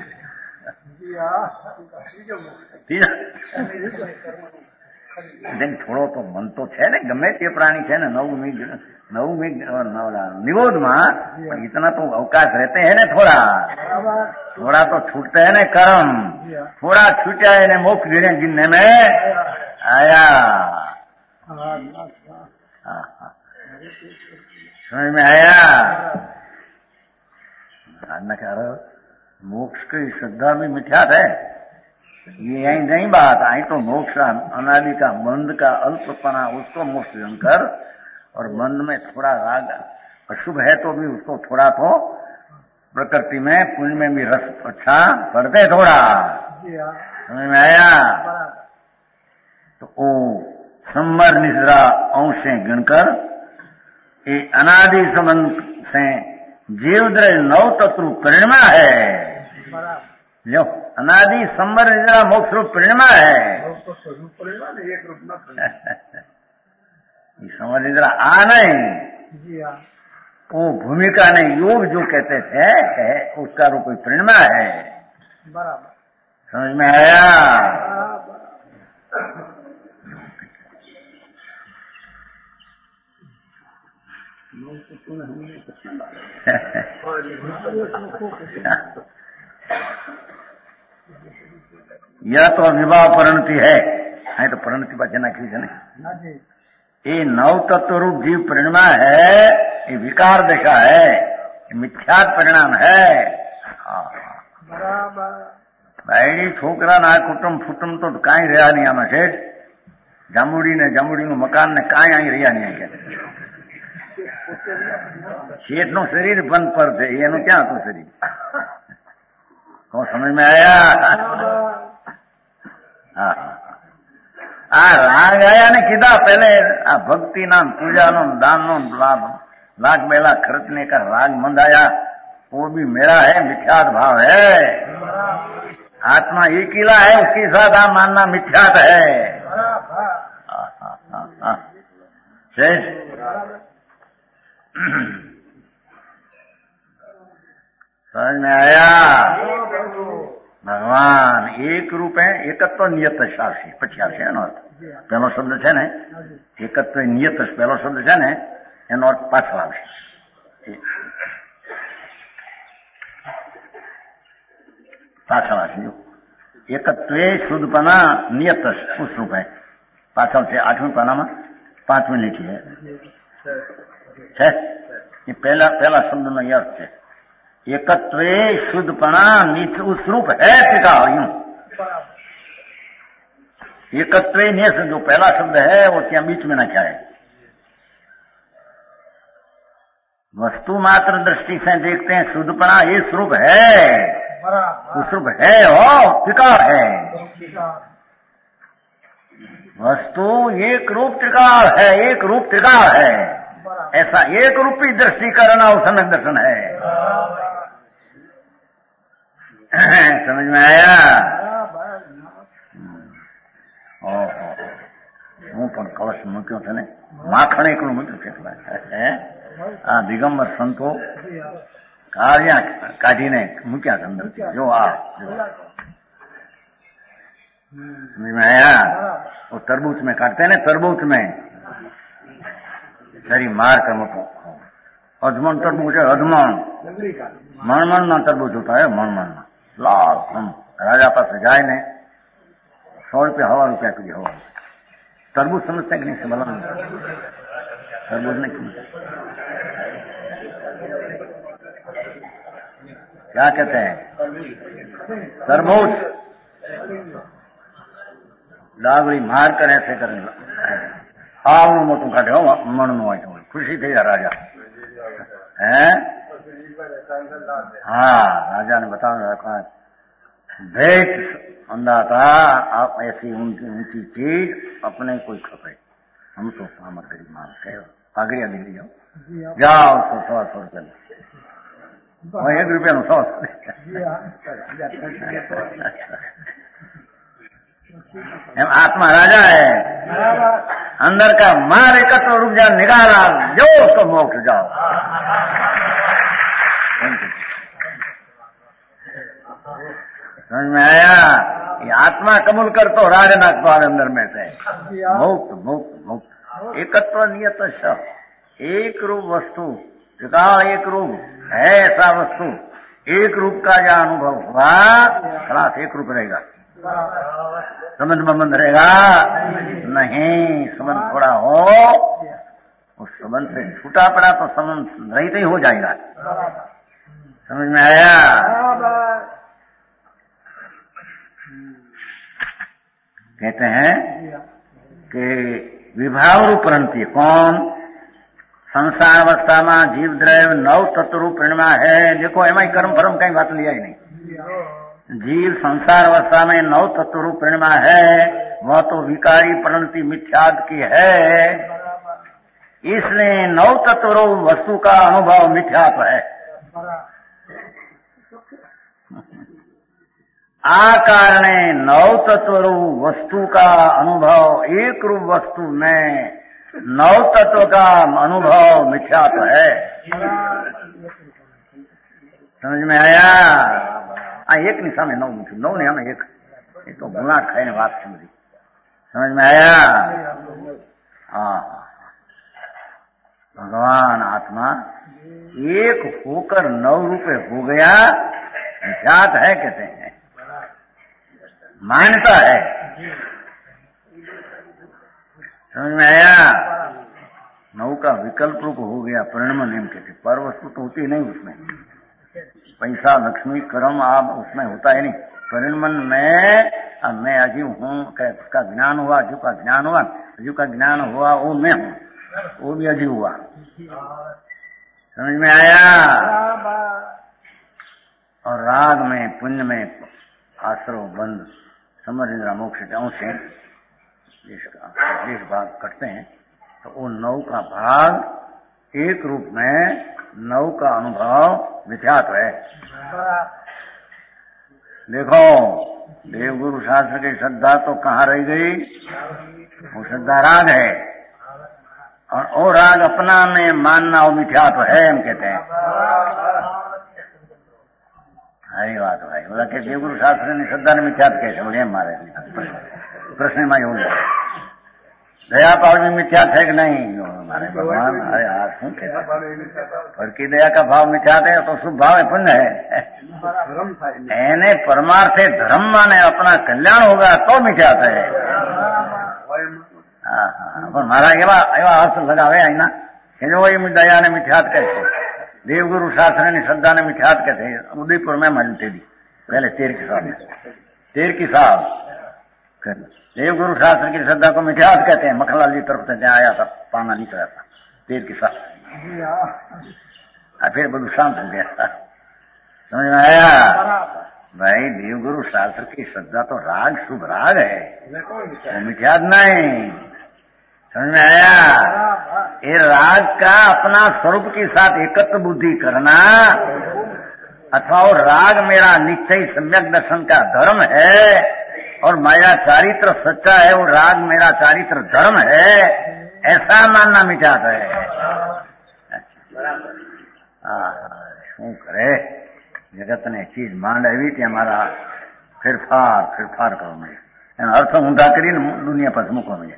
लेकिन थोड़ो तो मन तो है ने, गમે તે प्राणी है ना, नव में निरोध में इतना तो अवकाश रहते हैं ना, थोड़ा तो छूटते है ना कर्म, थोड़ा छूटा है ना मोक्ष गिनने में आया। समझ में आया। मोक्ष की श्रद्धा भी मिथ्यात है, ये यही नहीं बात। आई तो मोक्ष अनादि का बंध का अल्पपना, उसको मोक्ष कर, और बंध में थोड़ा राग अशुभ है तो भी उसको थोड़ा तो प्रकृति में पुंज में भी रस अच्छा पड़ते थोड़ा। जी हाँ। समझ में आया? बराबर। तो वो संवर निजरा अंशें गिनकर ये अनादि संबंध से जीवद्रज नव तत्व परिणमा है। बराबर। जो अनादि संवर निजरा मोक्ष रूप परिणमा है। तो स्वरूप परिणमा नहीं, एक रूप न परिणमा। ये संवर निजरा आ नहीं, जी हाँ। वो भूमिका नहीं, योग जो कहते थे उसका रूप कोई परिणमा है। बराबर। समझ में आया? यह तो विवाह परिणति है तो परिणति बचना खींच नहीं। ये नव तत्व रूप जीव परिणमा है, ये विकार दशा है, ये मिथ्यात परिणाम है। भाई छोकरा ना कुटुंब तो कहीं रहा नहीं आम सेठ जामुड़ी नु मकान ने कहीं आई रहा नहीं है। शेठ नो शरीर बंद पर थे, ये क्या હતું शरीर? तो समझ में आया? हाँ, राग आया ने कीधा पहले भक्ति नाम पूजा नो दान नो लाख 2 लाख खर्चने का राग मंद आया, वो भी मेरा है, मिथ्यात भाव है। आत्मा एक ही है, उसके साथ आप मानना मिथ्यात है। शेष समझ में आया? भगवान एक रूप है, एकत्व नियत शासी 85 એનો અર્થ પહેલો શબ્દ છે ને એકત્વ નિયત પહેલો શબ્દ છે ને એનો અર્થ પાછો આવશે। પાછળ આવશે એકત્વે શુદ્ધપના નિયત उस रूप है પાછળ છે 8મી પાનામાં 5મી લીટી है। ये पहला शब्द નો अर्थ છે एकत्वे शुद्धपना नित्य उस रूप है टिकाव। यूं एकत्वे नियत जो पहला शब्द है वो क्या बीच में ना क्या है। वस्तु मात्र दृष्टि से देखते हैं शुद्धपना ये स्वरूप है, उस रूप है हो टिकाव है। वस्तु एक रूप टिकाव है, एक रूप टिकाव है, ऐसा एक रूपी दृष्टि करना वो सम्यक दर्शन है। समझ में आया? હું પણ કળશ મૂક્યો છે ને માખણ એકલું મૂક્યું છે આ દિગંબર સંતો કાર્યા કાઢીને મૂક્યા છે અંદર। જો આ समझ में आया? वो तरबूज में काटते हैं ना, तरबूज में शरीर मार कर मुको अधमन तरबूज है, अधमन मणमण ना तरबूज होता है, मणमण ना लाल हम राजा पास जाए ने 100 रुपया हवा रुपया की हवा तरबूज समझते कि नहीं से बोला तरबूज नहीं समझते क्या कहते हैं तरबूज डागड़ी मार कर ऐसे करेंगे आवड़ू मोटू काटे हो मन नु आई खुशी थी राजा है। हाँ राजा ने बताया भेंट अंदाता आप ऐसी ऊंची चीज अपने कोई खपे हम तो सामर गरीब मानस है पागड़िया ले जाओ जाओ 100 रुपया 1 रुपया 100 आत्मा राजा है, अंदर का मार एकत्र रूप जा निकाला जो तो मोक्ष जाओ। समझ में आया? ये आत्मा कबूल कर तो राजनाथ द्वार अंदर में से मुक्त मुक्त मुक्त एकत्व नियत शब्द एक रूप वस्तु जगह एक रूप है, ऐसा वस्तु एक रूप का जो अनुभव हुआ खलास एक रूप रहेगा। संबंध बंध रहेगा नहीं, संबंध थोड़ा हो उस संबंध से छूटा पड़ा तो संबंध रहित ही हो जाएगा। समझ में आया? कहते हैं कि विभाव रूप प्रणति कौन संसार अवस्था में जीव द्रव्य 9 तत्व रूप परिणमा है। देखो एम कर्म फर्म कहीं बात लिया ही नहीं। जीव संसार अवस्था में 9 तत्व रूप परिणमा है, वह तो विकारी परिणति मिथ्याद की है, इसलिए 9 तत्व रूप वस्तु का अनुभव मिथ्यात्व है। आ कारणे 9 तत्व रूप वस्तु का अनुभव एक रूप वस्तु में 9 तत्व का अनुभव मिथ्यात्व है। समझ में आया? एक निशा में 9 नहीं हमें एक, ये तो गुना खाने बात समझी। समझ में आया? हाँ, भगवान आत्मा एक होकर 9 रूपे हो गया, मिथ्यात है कहते हैं, मान्यता है। समझ में आया? 9 का विकल्प रूप हो गया, परिणाम नेम कहते। पर वस्तु तो होती नहीं उसमें, पैसा लक्ष्मी कर्म आप उसमें होता है नहीं। परिणाम में अब मैं अजीव हूँ, उसका ज्ञान हुआ, अजीव का ज्ञान हुआ, अजीव का ज्ञान हुआ वो मैं हूँ, वो भी अजीव हुआ। समझ में आया? और राग में पुण्य में आश्रव बंध समर इंद्रा मोक्ष से देश भाग कटते हैं, तो वो 9 का भाग एक रूप में 9 का अनुभव मिथ्यात्व है। देखो देवगुरु शास्त्र की श्रद्धा तो कहाँ रह गई? वो श्रद्धा राग है, और वो राग अपना में मानना वो मिथ्यात्व है, हम कहते हैं। हरी बात भाई, बोला कि देवगुरु शास्त्र ने श्रद्धा ने मिथ्यात्व कैसे बोले? हमारे प्रश्न में योग दया पाव में मिथ्यात्व है कि नहीं? हमारे भगवान अरे यार सुन के पर की दया का भाव मिथ्यात्व है तो शुभ भाव है, पुण्य है। एने परमार्थ धर्म माने अपना कल्याण होगा तो मिथ्यात्व है। हाँ, पर मारा एवा अर्थ लगावे है ना कि जो वही दया ने मिथ्यात्व कैसे? देवगुरु शास्त्र ने श्रद्धा ने मिथ्यात कहते हैं। उदयपुर में मिलते थी पहले 13 की साहब देवगुरु शास्त्र की श्रद्धा को मिथ्यात कहते हैं। मखनलाल जी तरफ से आया था, पाना नहीं चला था 13 की साहब, फिर बड़ू शांत हो गया। समझ में आया भाई? देवगुरु शास्त्र की श्रद्धा तो राग शुभ राग है, वो मिथ्यात नहीं। समझ में आया? ये राग का अपना स्वरूप के साथ एकत्र बुद्धि करना, अथवा वो राग मेरा निश्चय सम्यक दर्शन का धर्म है और मेरा चारित्र सच्चा है, वो राग मेरा चारित्र धर्म है, ऐसा मानना मिटाता है। शू करे जगत ने चीज માંડવી थी हमारा फिरफार करो मुझे अर्थ ऊंधा करी दुनिया पर मुको मुझे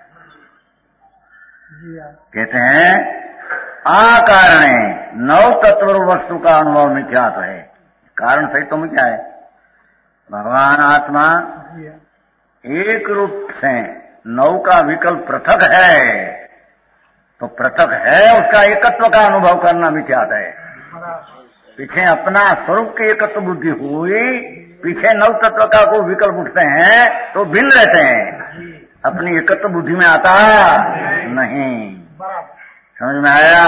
कहते हैं आ कारणे 9 तत्व वस्तु का अनुभव मिथ्यात्व है। कारण सही तो क्या है? भगवान आत्मा एक रूप से 9 का विकल्प पृथक है, तो पृथक है उसका एकत्व का अनुभव करना मिथ्यात्व है। पीछे अपना स्वरूप की एकत्व बुद्धि हुई, पीछे 9 तत्व का को विकल्प उठते हैं तो भिन्न रहते हैं, अपनी एकत्व बुद्धि में आता नहीं। समझ में आया?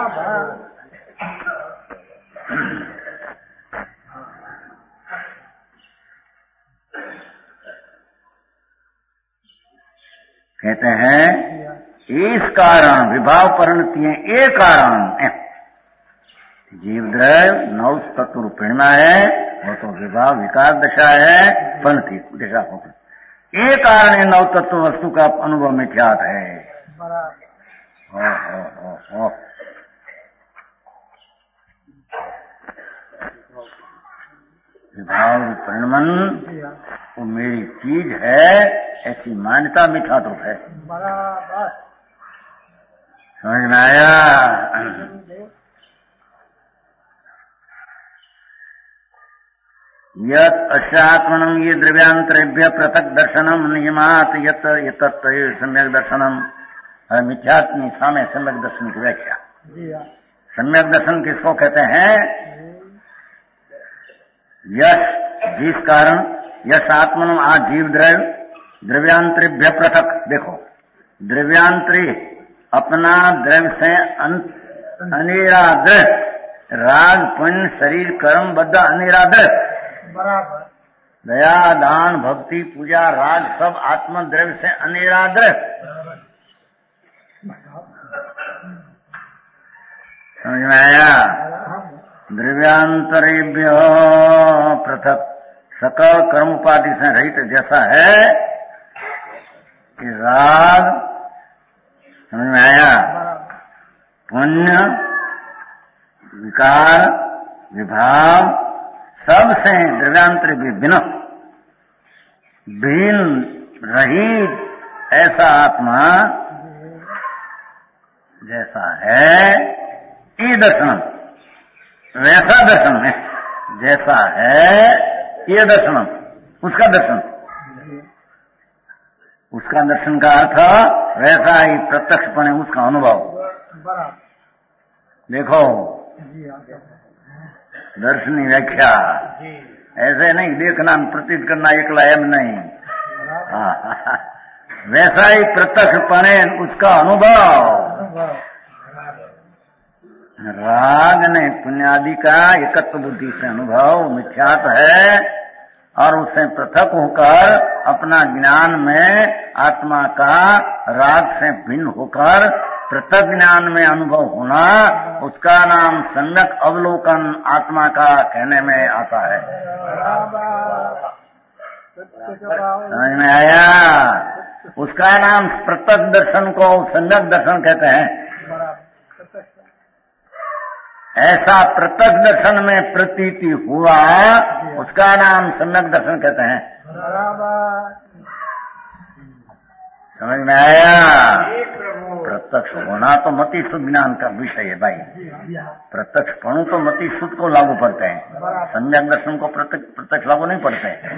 कहते हैं इस कारण विभाव परिणति एक कारण जीव द्रव्य 9 तत्व रूपेणा है, वो तो विभाव विकार दशा है, परिणति दशा होती। एक कारण है 9 तत्व वस्तु का अनुभव मिथ्यात है। विभाव परिणमन वो मेरी चीज है, ऐसी मान्यता मिथ्यात्व है। समझ में आया? यत अशात्मनम ये द्रव्यांतरेभ्य पृथक दर्शनम नियमात यत सम्यक दर्शनम। मिथ्यात्म सामे सम्यक दर्शन की व्याख्या। सम्यक दर्शन किसको कहते हैं? यश जिस कारण यश आत्मनम आ जीव द्रव्यांतरेभ्य पृथक। देखो द्रव्यांतरी अपना द्रव्य से अनिरादृत, राग पुण्य शरीर कर्म बद्ध अनिरादृत। बराबर। दया दान भक्ति पूजा राग सब आत्मद्रव्य से अनिरादृत। समझ में आया? द्रव्यांतरेभ्य पृथक सकल कर्म उपाधि से रहित जैसा है कि राग, समझ में आया, पुण्य विकार विभाव सब से द्रव्यांतर भिन्न भिन्न रहित ऐसा आत्मा जैसा है, ये दर्शन वैसा दर्शन है, जैसा है ये दर्शन, उसका दर्शन, उसका दर्शन का अर्थ वैसा ही प्रत्यक्षपणे उसका अनुभव। देखो दर्शनी व्याख्या ऐसे नहीं, देखना प्रतीत करना एकला एम नहीं, वैसा ही प्रत्यक्षपणे उसका अनुभव। राग ने पुण्यादि का एकत्व बुद्धि से अनुभव मिथ्यात्व है और उससे पृथक होकर अपना ज्ञान में आत्मा का राग से भिन्न होकर पृथक ज्ञान में अनुभव होना, उसका नाम सम्यक अवलोकन आत्मा का कहने में आता है। समझ में आया? उसका नाम पृथक दर्शन को सम्यक दर्शन कहते हैं। ऐसा प्रत्यक्ष दर्शन में प्रतीति हुआ, उसका नाम सम्यक दर्शन कहते हैं। समझ में आया? प्रत्यक्ष होना तो मति शुद्ध ज्ञान का विषय है भाई, प्रत्यक्ष पणु तो मति शुद्ध को लागू पड़ते हैं, सम्यक दर्शन को प्रत्यक्ष लागू नहीं पड़ते हैं।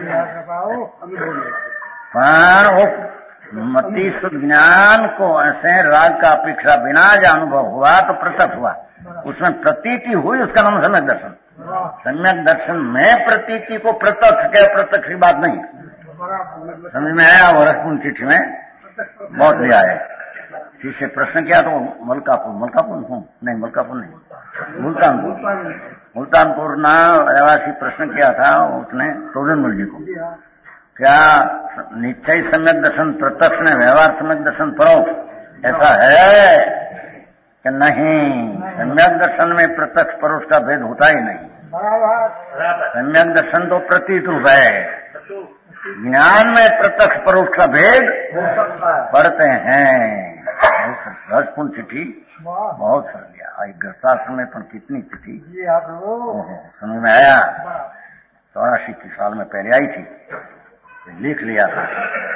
पर वो मति शुद्ध ज्ञान को ऐसे राग का अपेक्षा बिना जो अनुभव हुआ तो प्रत्यक्ष हुआ, उसमें प्रतीति हुई, उसका नाम सम्यक दर्शन। सम्यक दर्शन में प्रतीति को प्रत्यक्ष के प्रत्यक्ष की बात नहीं। समझ में आया? वो रसपूर्ण चिट्ठी में बहुत लिया है। शिष्य प्रश्न किया तो मलकापुर हूँ नहीं, मलकापुर नहीं, मुल्तानपुर ना रहवासी प्रश्न किया था उसने टोडरमल जी को, क्या निश्चय सम्यक दर्शन प्रत्यक्ष में व्यवहार सम्यक दर्शन परोक्ष ऐसा है कि नहीं? सम्यक दर्शन में प्रत्यक्ष परोक्ष का भेद होता ही नहीं। सम्यक दर्शन तो प्रतीत रूप है, ज्ञान में प्रत्यक्ष परोक्ष का भेद पढ़ते हैं। रसपूर्ण चिट्ठी बहुत सर लिया, गृहस्थाश्रम में पर कितनी चिट्ठी समझ में आया? 84 साल में पहले आई थी, लिख लिया था,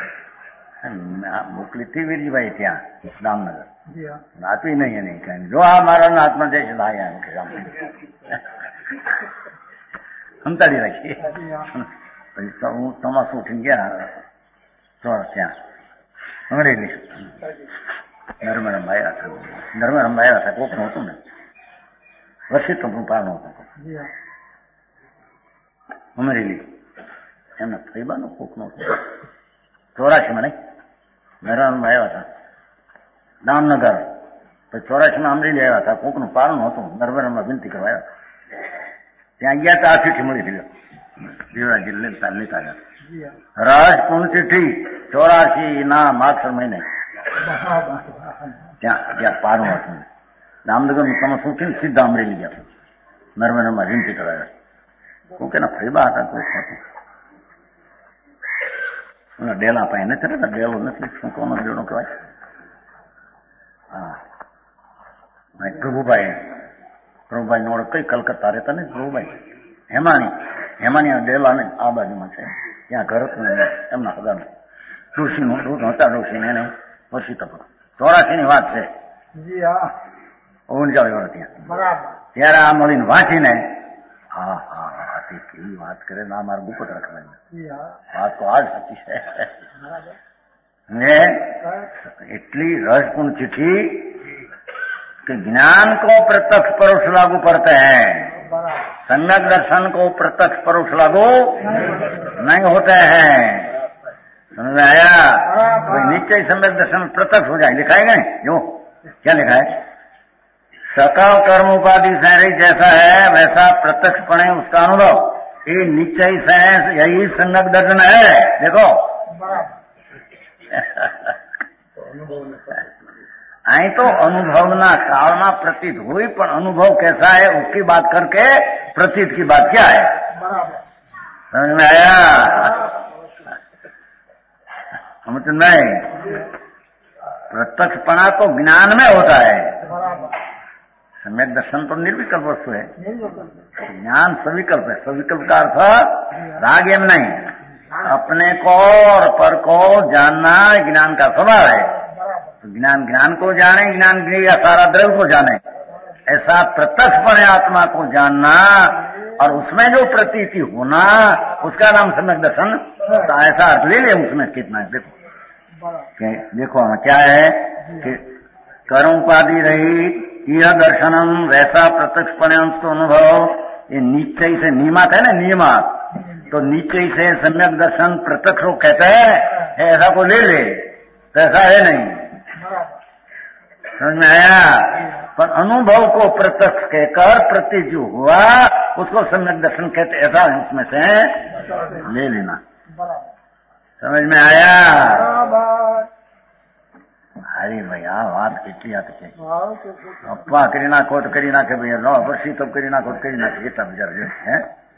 मोकली थी वीरजी भाई त्या दामनगर, आती नहीं है, नहीं कहेंगे जो हमारा आत्मा देश लाया है उनके सामने हम तड़ी रखिए। હું તમાસું ઉઠીને ગયા ચોર ત્યાં અમરેલી નર્મદા આવ્યા હતા કોક નહોતું ને વર્ષિત કંપનું પાર નહોતું અમરેલી એમના ફૈબાનું કોક નહોતું 84માં નહીં નર્મદામાં આવ્યા હતા દામનગર, પછી 84માં અમરેલી આવ્યા હતા, કોકનું પાર નહોતું, નર્મદામાં વિનંતી કરવા આવ્યા, ત્યાં ગયા તો આ ચીઠી મળી હતી જીવરાજી લેતા ગયા રાજપૂર્ણ ચિઠ્ઠી 84 ના માગસર મહિને ત્યાં પારું હતું દામનગર નું તમે શું થયું સીધા અમરેલી ગયા નર્મદામાં વિનંતી કરાયા કોક એના ફૈબા હતા કોક હતું ડેલા પાસે નથી રહેતા, ડેલો નથી શું કોનો ડેલો કહેવાય, હા પ્રભુભાઈ નો કઈ કલકત્તા રહેતા ને પ્રભુભાઈ હેમાની ડેલા ને આ બાજુમાં છે, ત્યાં ઘર હતું એમના પગારનું ડોશીનું દૂધ હતા, ડોશીને એને વર્ષી તકો 84 ની વાત છે, 39 વર્ષ ત્યાં, ત્યારે આ મળીને વાંચીને હા કેવી વાત કરે ના મારા બુકો રખવાની વાત તો આ જ સાચી છે ને એટલી रसपूर्ण चिट्ठी कि ज्ञान को प्रत्यक्ष परोक्ष लागू पड़ते हैं, सम्यक दर्शन को प्रत्यक्ष परोक्ष लागू नहीं होते हैं। समझ में आया? कोई निश्चय सम्यक दर्शन प्रत्यक्ष हो जाए, लिखाएगा जो क्या लिखा है? सकल कर्म उपाधि से रहित जैसा है वैसा प्रत्यक्षपणे उसका अनुभव ये निश्चय से यही सम्यक दर्शन है। देखो आई तो अनुभवना कालना प्रतीत हुई, पर अनुभव कैसा है उसकी बात करके प्रतीत की बात क्या है? समझ में आया? समझ नहीं? प्रत्यक्षपणा तो ज्ञान में होता है, सम्यक दर्शन तो निर्विकल्प वस्तु है, ज्ञान सविकल्प है। सविकल्प का अर्थ राग एम नहीं, अपने को और पर को जानना ज्ञान का स्वभाव है। तो ज्ञान ज्ञान को जाने, ज्ञान या सारा द्रव्य को जाने, ऐसा प्रत्यक्षपणे आत्मा को जानना और उसमें जो प्रतीति होना उसका नाम सम्यक दर्शन। तो ऐसा अर्थ ले ले उसमें कितना है। देखो क्या है कि कर्म उपाधि रही यह दर्शनम वैसा प्रत्यक्षपणे अनुभव, ये निश्चय से नियमात है ना, नियमात तो निश्चय से सम्यक दर्शन प्रत्यक्ष कहते हैं, ऐसा को ले ले तो ऐसा है नहीं। समझ में आया? पर अनुभव को प्रत्यक्ष कहकर प्रति जो हुआ उसको सम्यक दर्शन कहते, ऐसा उसमें से ले लेना। समझ में आया? अरे भैया बात કેટલી હતી કે અપ્પા કરી નાખો તો કરી નાખે ભૈયા, નો વર્ષી તો કરી નાખો તો કરી નાખે, એટલા વિચાર છે।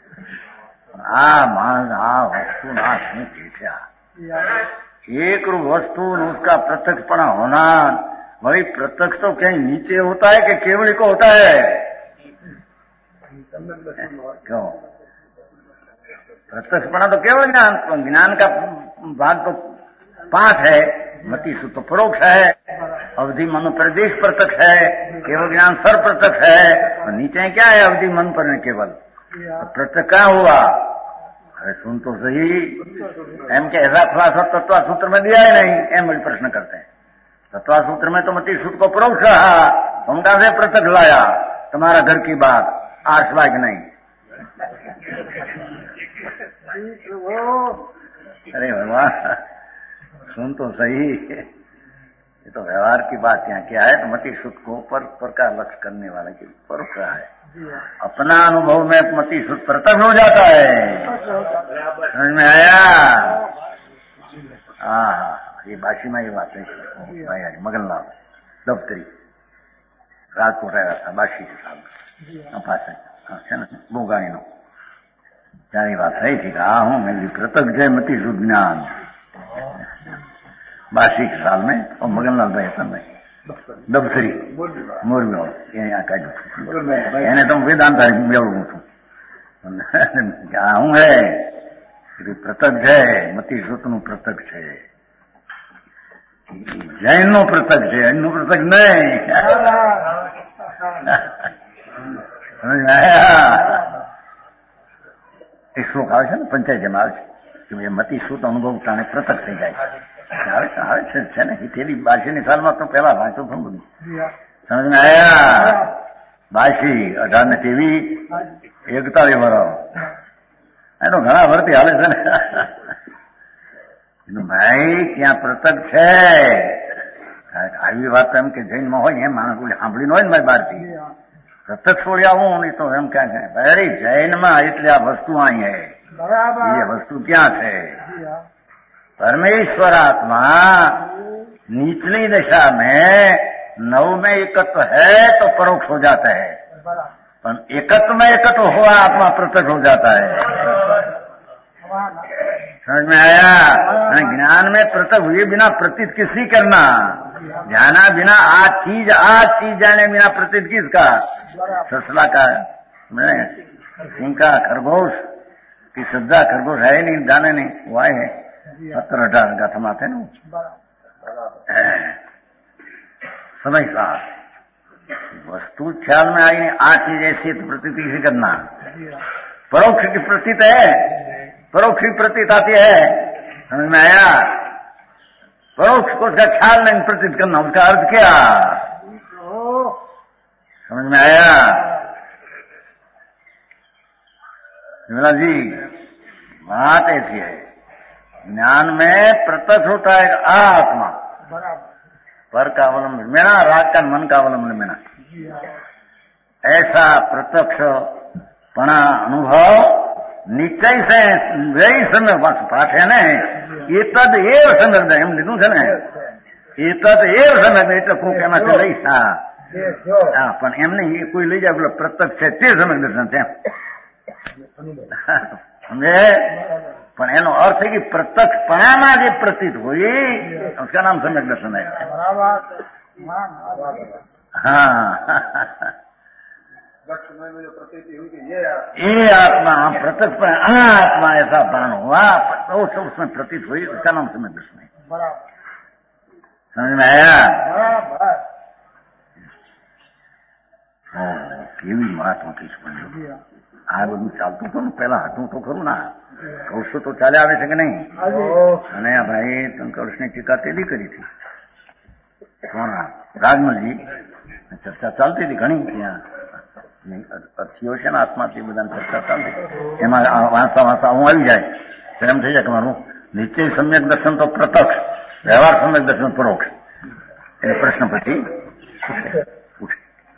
આ વસ્તુ ના શું છે? एक रूप वस्तु उसका प्रत्यक्षपणा होना, वही प्रत्यक्ष तो कहीं नीचे होता है कि केवल को होता है? क्यों? प्रत्यक्षपणा तो केवल ज्ञान, ज्ञान का भाग तो 5 है। मति सुख तो परोक्ष है, अवधि मन प्रदेश प्रत्यक्ष है, केवल ज्ञान सर प्रत्यक्ष है। और नीचे क्या है? अवधि मन पर केवल तो प्रत्यक्ष क्या हुआ? अरे सुन तो सही, एम के ऐसा खुलासा तत्वा सूत्र में दिया है नहीं, एम बड़ी प्रश्न करते हैं। तत्वा सूत्र में तो मति सुख को परोक्ष रहा, तुम कहां से प्रत्यक्ष लाया? तुम्हारा घर की बात आर्शवाग नहीं। अरे भगवान सुन तो सही, ये तो व्यवहार की बात यहाँ क्या है? तो मति सुख को पर का लक्ष्य करने वाले की पर क्या है? अपना अनुभव में मति सुख प्रत्यक्ष हो जाता है। समझ में आया? हाँ, ये बाशी में ये बात है भाई। मगनलाल दफ्तरी राजकोट आया था बाशी के साथ बोगाई नो त्यारी बात થઈ थी। हूँ मेरी प्रत्यक्ष है मति सुख ज्ञान 82 साल में। और मगनलाल भाई था मैं दफ्तरी मोरबी यहाँ काढ્યું એને તો વેદાંત મેળવું છું। क्या हूँ है प्रत्यक्ष है मति सुख નું प्रत्यक्ष है, जैन નો प्रत्यक्ष है, अन्य प्रत्यक्ष नहीं। समझ में आया? एक श्लोक આવે છે ને પંચાયતમાં આવે છે કે ભાઈ મતિ સુત અનુભવ તાણે પ્રત્યક્ષ થઈ જાય છે। આવે છે ને હિતેલી 82 સાલમાં તો પહેલા વાંચો તો બધું। સમજ में आया? 82 18 ને 23 41 વર્ષ એનો ઘણા વર્ષથી હાલે છે ને ભાઈ ત્યાં પ્રત્યક્ષ છે। આવી વાત એમ કે જૈનમાં હોય એમ માણસ બોલે સાંભળી ન હોય ને મારી બહારથી प्रत्यक्ष हो जाऊं नहीं तो हम क्या कहें? अरे जैन में એટલે આ વસ્તુ અહીં है, ये वस्तु क्या है? परमेश्वर आत्मा निचली दशा में नव में एकत्व है तो परोक्ष हो जाता है, पर एकत्व में एकत्व हुआ आत्मा प्रत्यक्ष हो जाता है। समझ में आया? ज्ञान में प्रत्यक्ष हुए बिना प्रतीत किसी करना, जाना बिना आज चीज जाने बिना प्रतीत किसका? ससला का, सिंह का, खरगोश की श्रद्धा खरगोश है नहीं, जाने नहीं, वो आए है 17-18 का थमाते ना समय साथ वस्तु ख्याल में आई। आज चीज ऐसी तो प्रतीत किसी करना, परोक्ष की प्रतीत है, परोक्ष की प्रतीत आती है। समझ में आया? परोक्ष को उसका ख्याल नहीं प्रतीत करना, उसका अर्थ क्या? समझ में आया? विमला जी बात ऐसी है, ज्ञान में प्रत्यक्ष होता है आत्मा, पर का अवलंबन मेरा, राग का मन का अवलंबन मेरा, ऐसा प्रत्यक्ष पणा अनुभव निश्चय से वही समय पाठ है ने ये तद एव समय एम લીધું છે ને એ તદ એવ समय એટલે હું કેમ છે લઈ હા પણ એમ નહીં કોઈ લઈ જાય પેલો પ્રત્યક્ષ છે તે સમય દર્શન છે સમજે પણ એનો અર્થ છે કે પ્રત્યક્ષપણામાં જે પ્રતીત હોય उसका नाम सम्यक दर्शन है। हाँ में जो प्रतीति हुई कि ये आत्मा प्रत्यक्ष आत्मा ऐसा प्राण हुआ तो उसमें प्रतीत हुई, उसका नाम सम्यक दर्शन है। समझ में आया? કેવી મહાત્માથી સમજો આ બધું ચાલતું હતું ને પેલા હતું તો ખરું ના કૌશો તો ચાલે આવે છે કે નહીં? અને આ ભાઈ કંકર્ષની ટીકા તેલી કરી હતી કોણ રાજમલજી ચર્ચા ચાલતી હતી ઘણી ત્યાં અર્થીઓ છે ને આત્મા તે બધાની ચર્ચા ચાલતી એમાં વાંચતા વાંચતા હું આવી જાય તો એમ થઈ જાય કે મારું નિશ્ચય સમ્યક દર્શન તો પ્રત્યક્ષ, વ્યવહાર સમ્યક દર્શન પરોક્ષ. એ પ્રશ્ન પછી પૂછે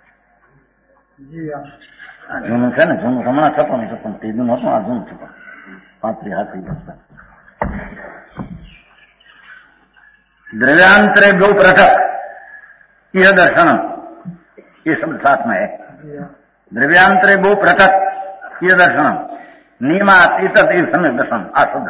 જૂનું છે ને જૂનું હમણાં છપ્પન તે જૂનું હતું આ જૂનું છપ્પન 35 વર્ષ द्रव्यांतरे दो पृथक यह दर्शन ये शब्द साथ में है। द्रव्यांतरे दो पृथक यह दर्शन नियमातीत सम्यक दर्शन आ शब्द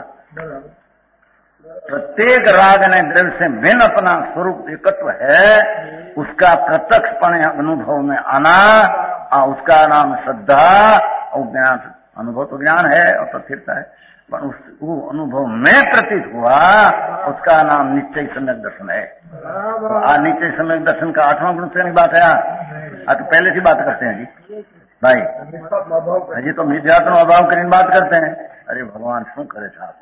प्रत्येक राग ने द्रव्य से भिन्न अपना स्वरूप एकत्व है, उसका प्रत्यक्षपणे अनुभव में आना उसका नाम श्रद्धा और ज्ञान। अनुभव तो ज्ञान है और तथ्यता है पर वो अनुभव में प्रतीत हुआ उसका नाम निश्चय सम्यक दर्शन है। निश्चय सम्यक दर्शन का 8वां गुण से नहीं बात है आज तो पहले से बात करते हैं जी भाई, हजी तो मिथ्यात्व अभाव કરીને बात करते हैं। अरे भगवान शू करे साहब?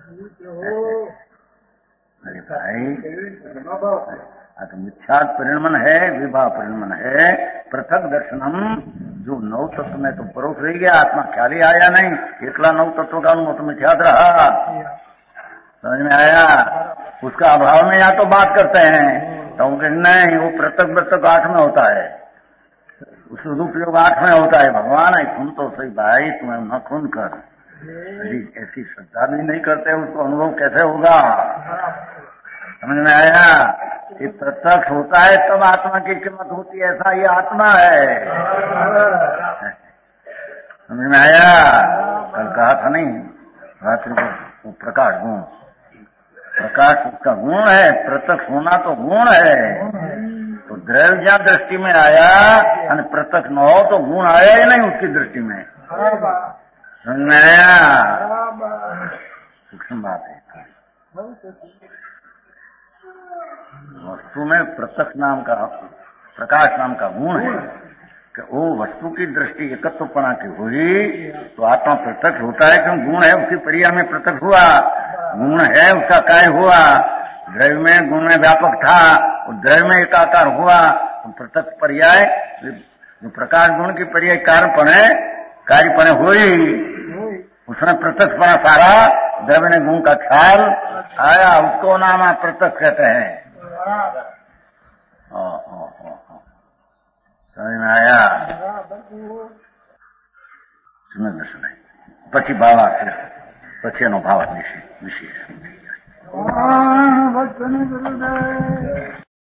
अरे भाई तो मिथ्यात् परिणमन है, विभाव परिणमन है। पृथक दर्शनम जो नौ तत्व में तो परोक्ष रह गया, आत्मा ख्याल ही आया नहीं, एकला नौ तत्व का अनुभव तो मिथ्यात रहा। समझ में आया? उसका अभाव में यहाँ तो बात करते हैं तो नहीं वो पृथक 8 में होता है, उस सदुपयोग 8 में होता है। भगवान है सुन तो सही भाई, तुम्हें न खून कर ऐसी श्रद्धा भी नहीं करते उसको अनुभव कैसे होगा? समझ में आया? ये प्रत्यक्ष होता है तब आत्मा की कीमत होती है, ऐसा ये आत्मा है। समझ में आया? कल कहा था नहीं रात्रि को प्रकाश गुण, प्रकाश उसका गुण है, प्रत्यक्ष होना तो गुण है। तो द्रव्य जहाँ दृष्टि में आया और प्रत्यक्ष न हो तो गुण आया ही नहीं उसकी दृष्टि में। समझ में आया? सूक्ष्म बात है। वस्तु में प्रत्यक्ष नाम का, प्रकाश नाम का गुण है कि वो वस्तु की दृष्टि एकत्वपणा की हुई तो आत्मा प्रत्यक्ष होता है क्यों? गुण है उसकी क्रिया में प्रत्यक्ष हुआ, गुण है उसका काय हुआ। द्रव्य में गुण में व्यापक था और द्रव्य में एकाकार हुआ तो प्रत्यक्ष पर्याय जो प्रकाश गुण की पर्याय कार्यपणे हुई उसने प्रत्यक्षपणा सारा द्रव्य ने गुण का ख्याल आया, उसको नाम प्रत्यक्ष कहते हैं। समझ में आया? सम्यक दर्शन है પછી ભાવાર્થ પછી એનો ભાવાર્થ વિશેષ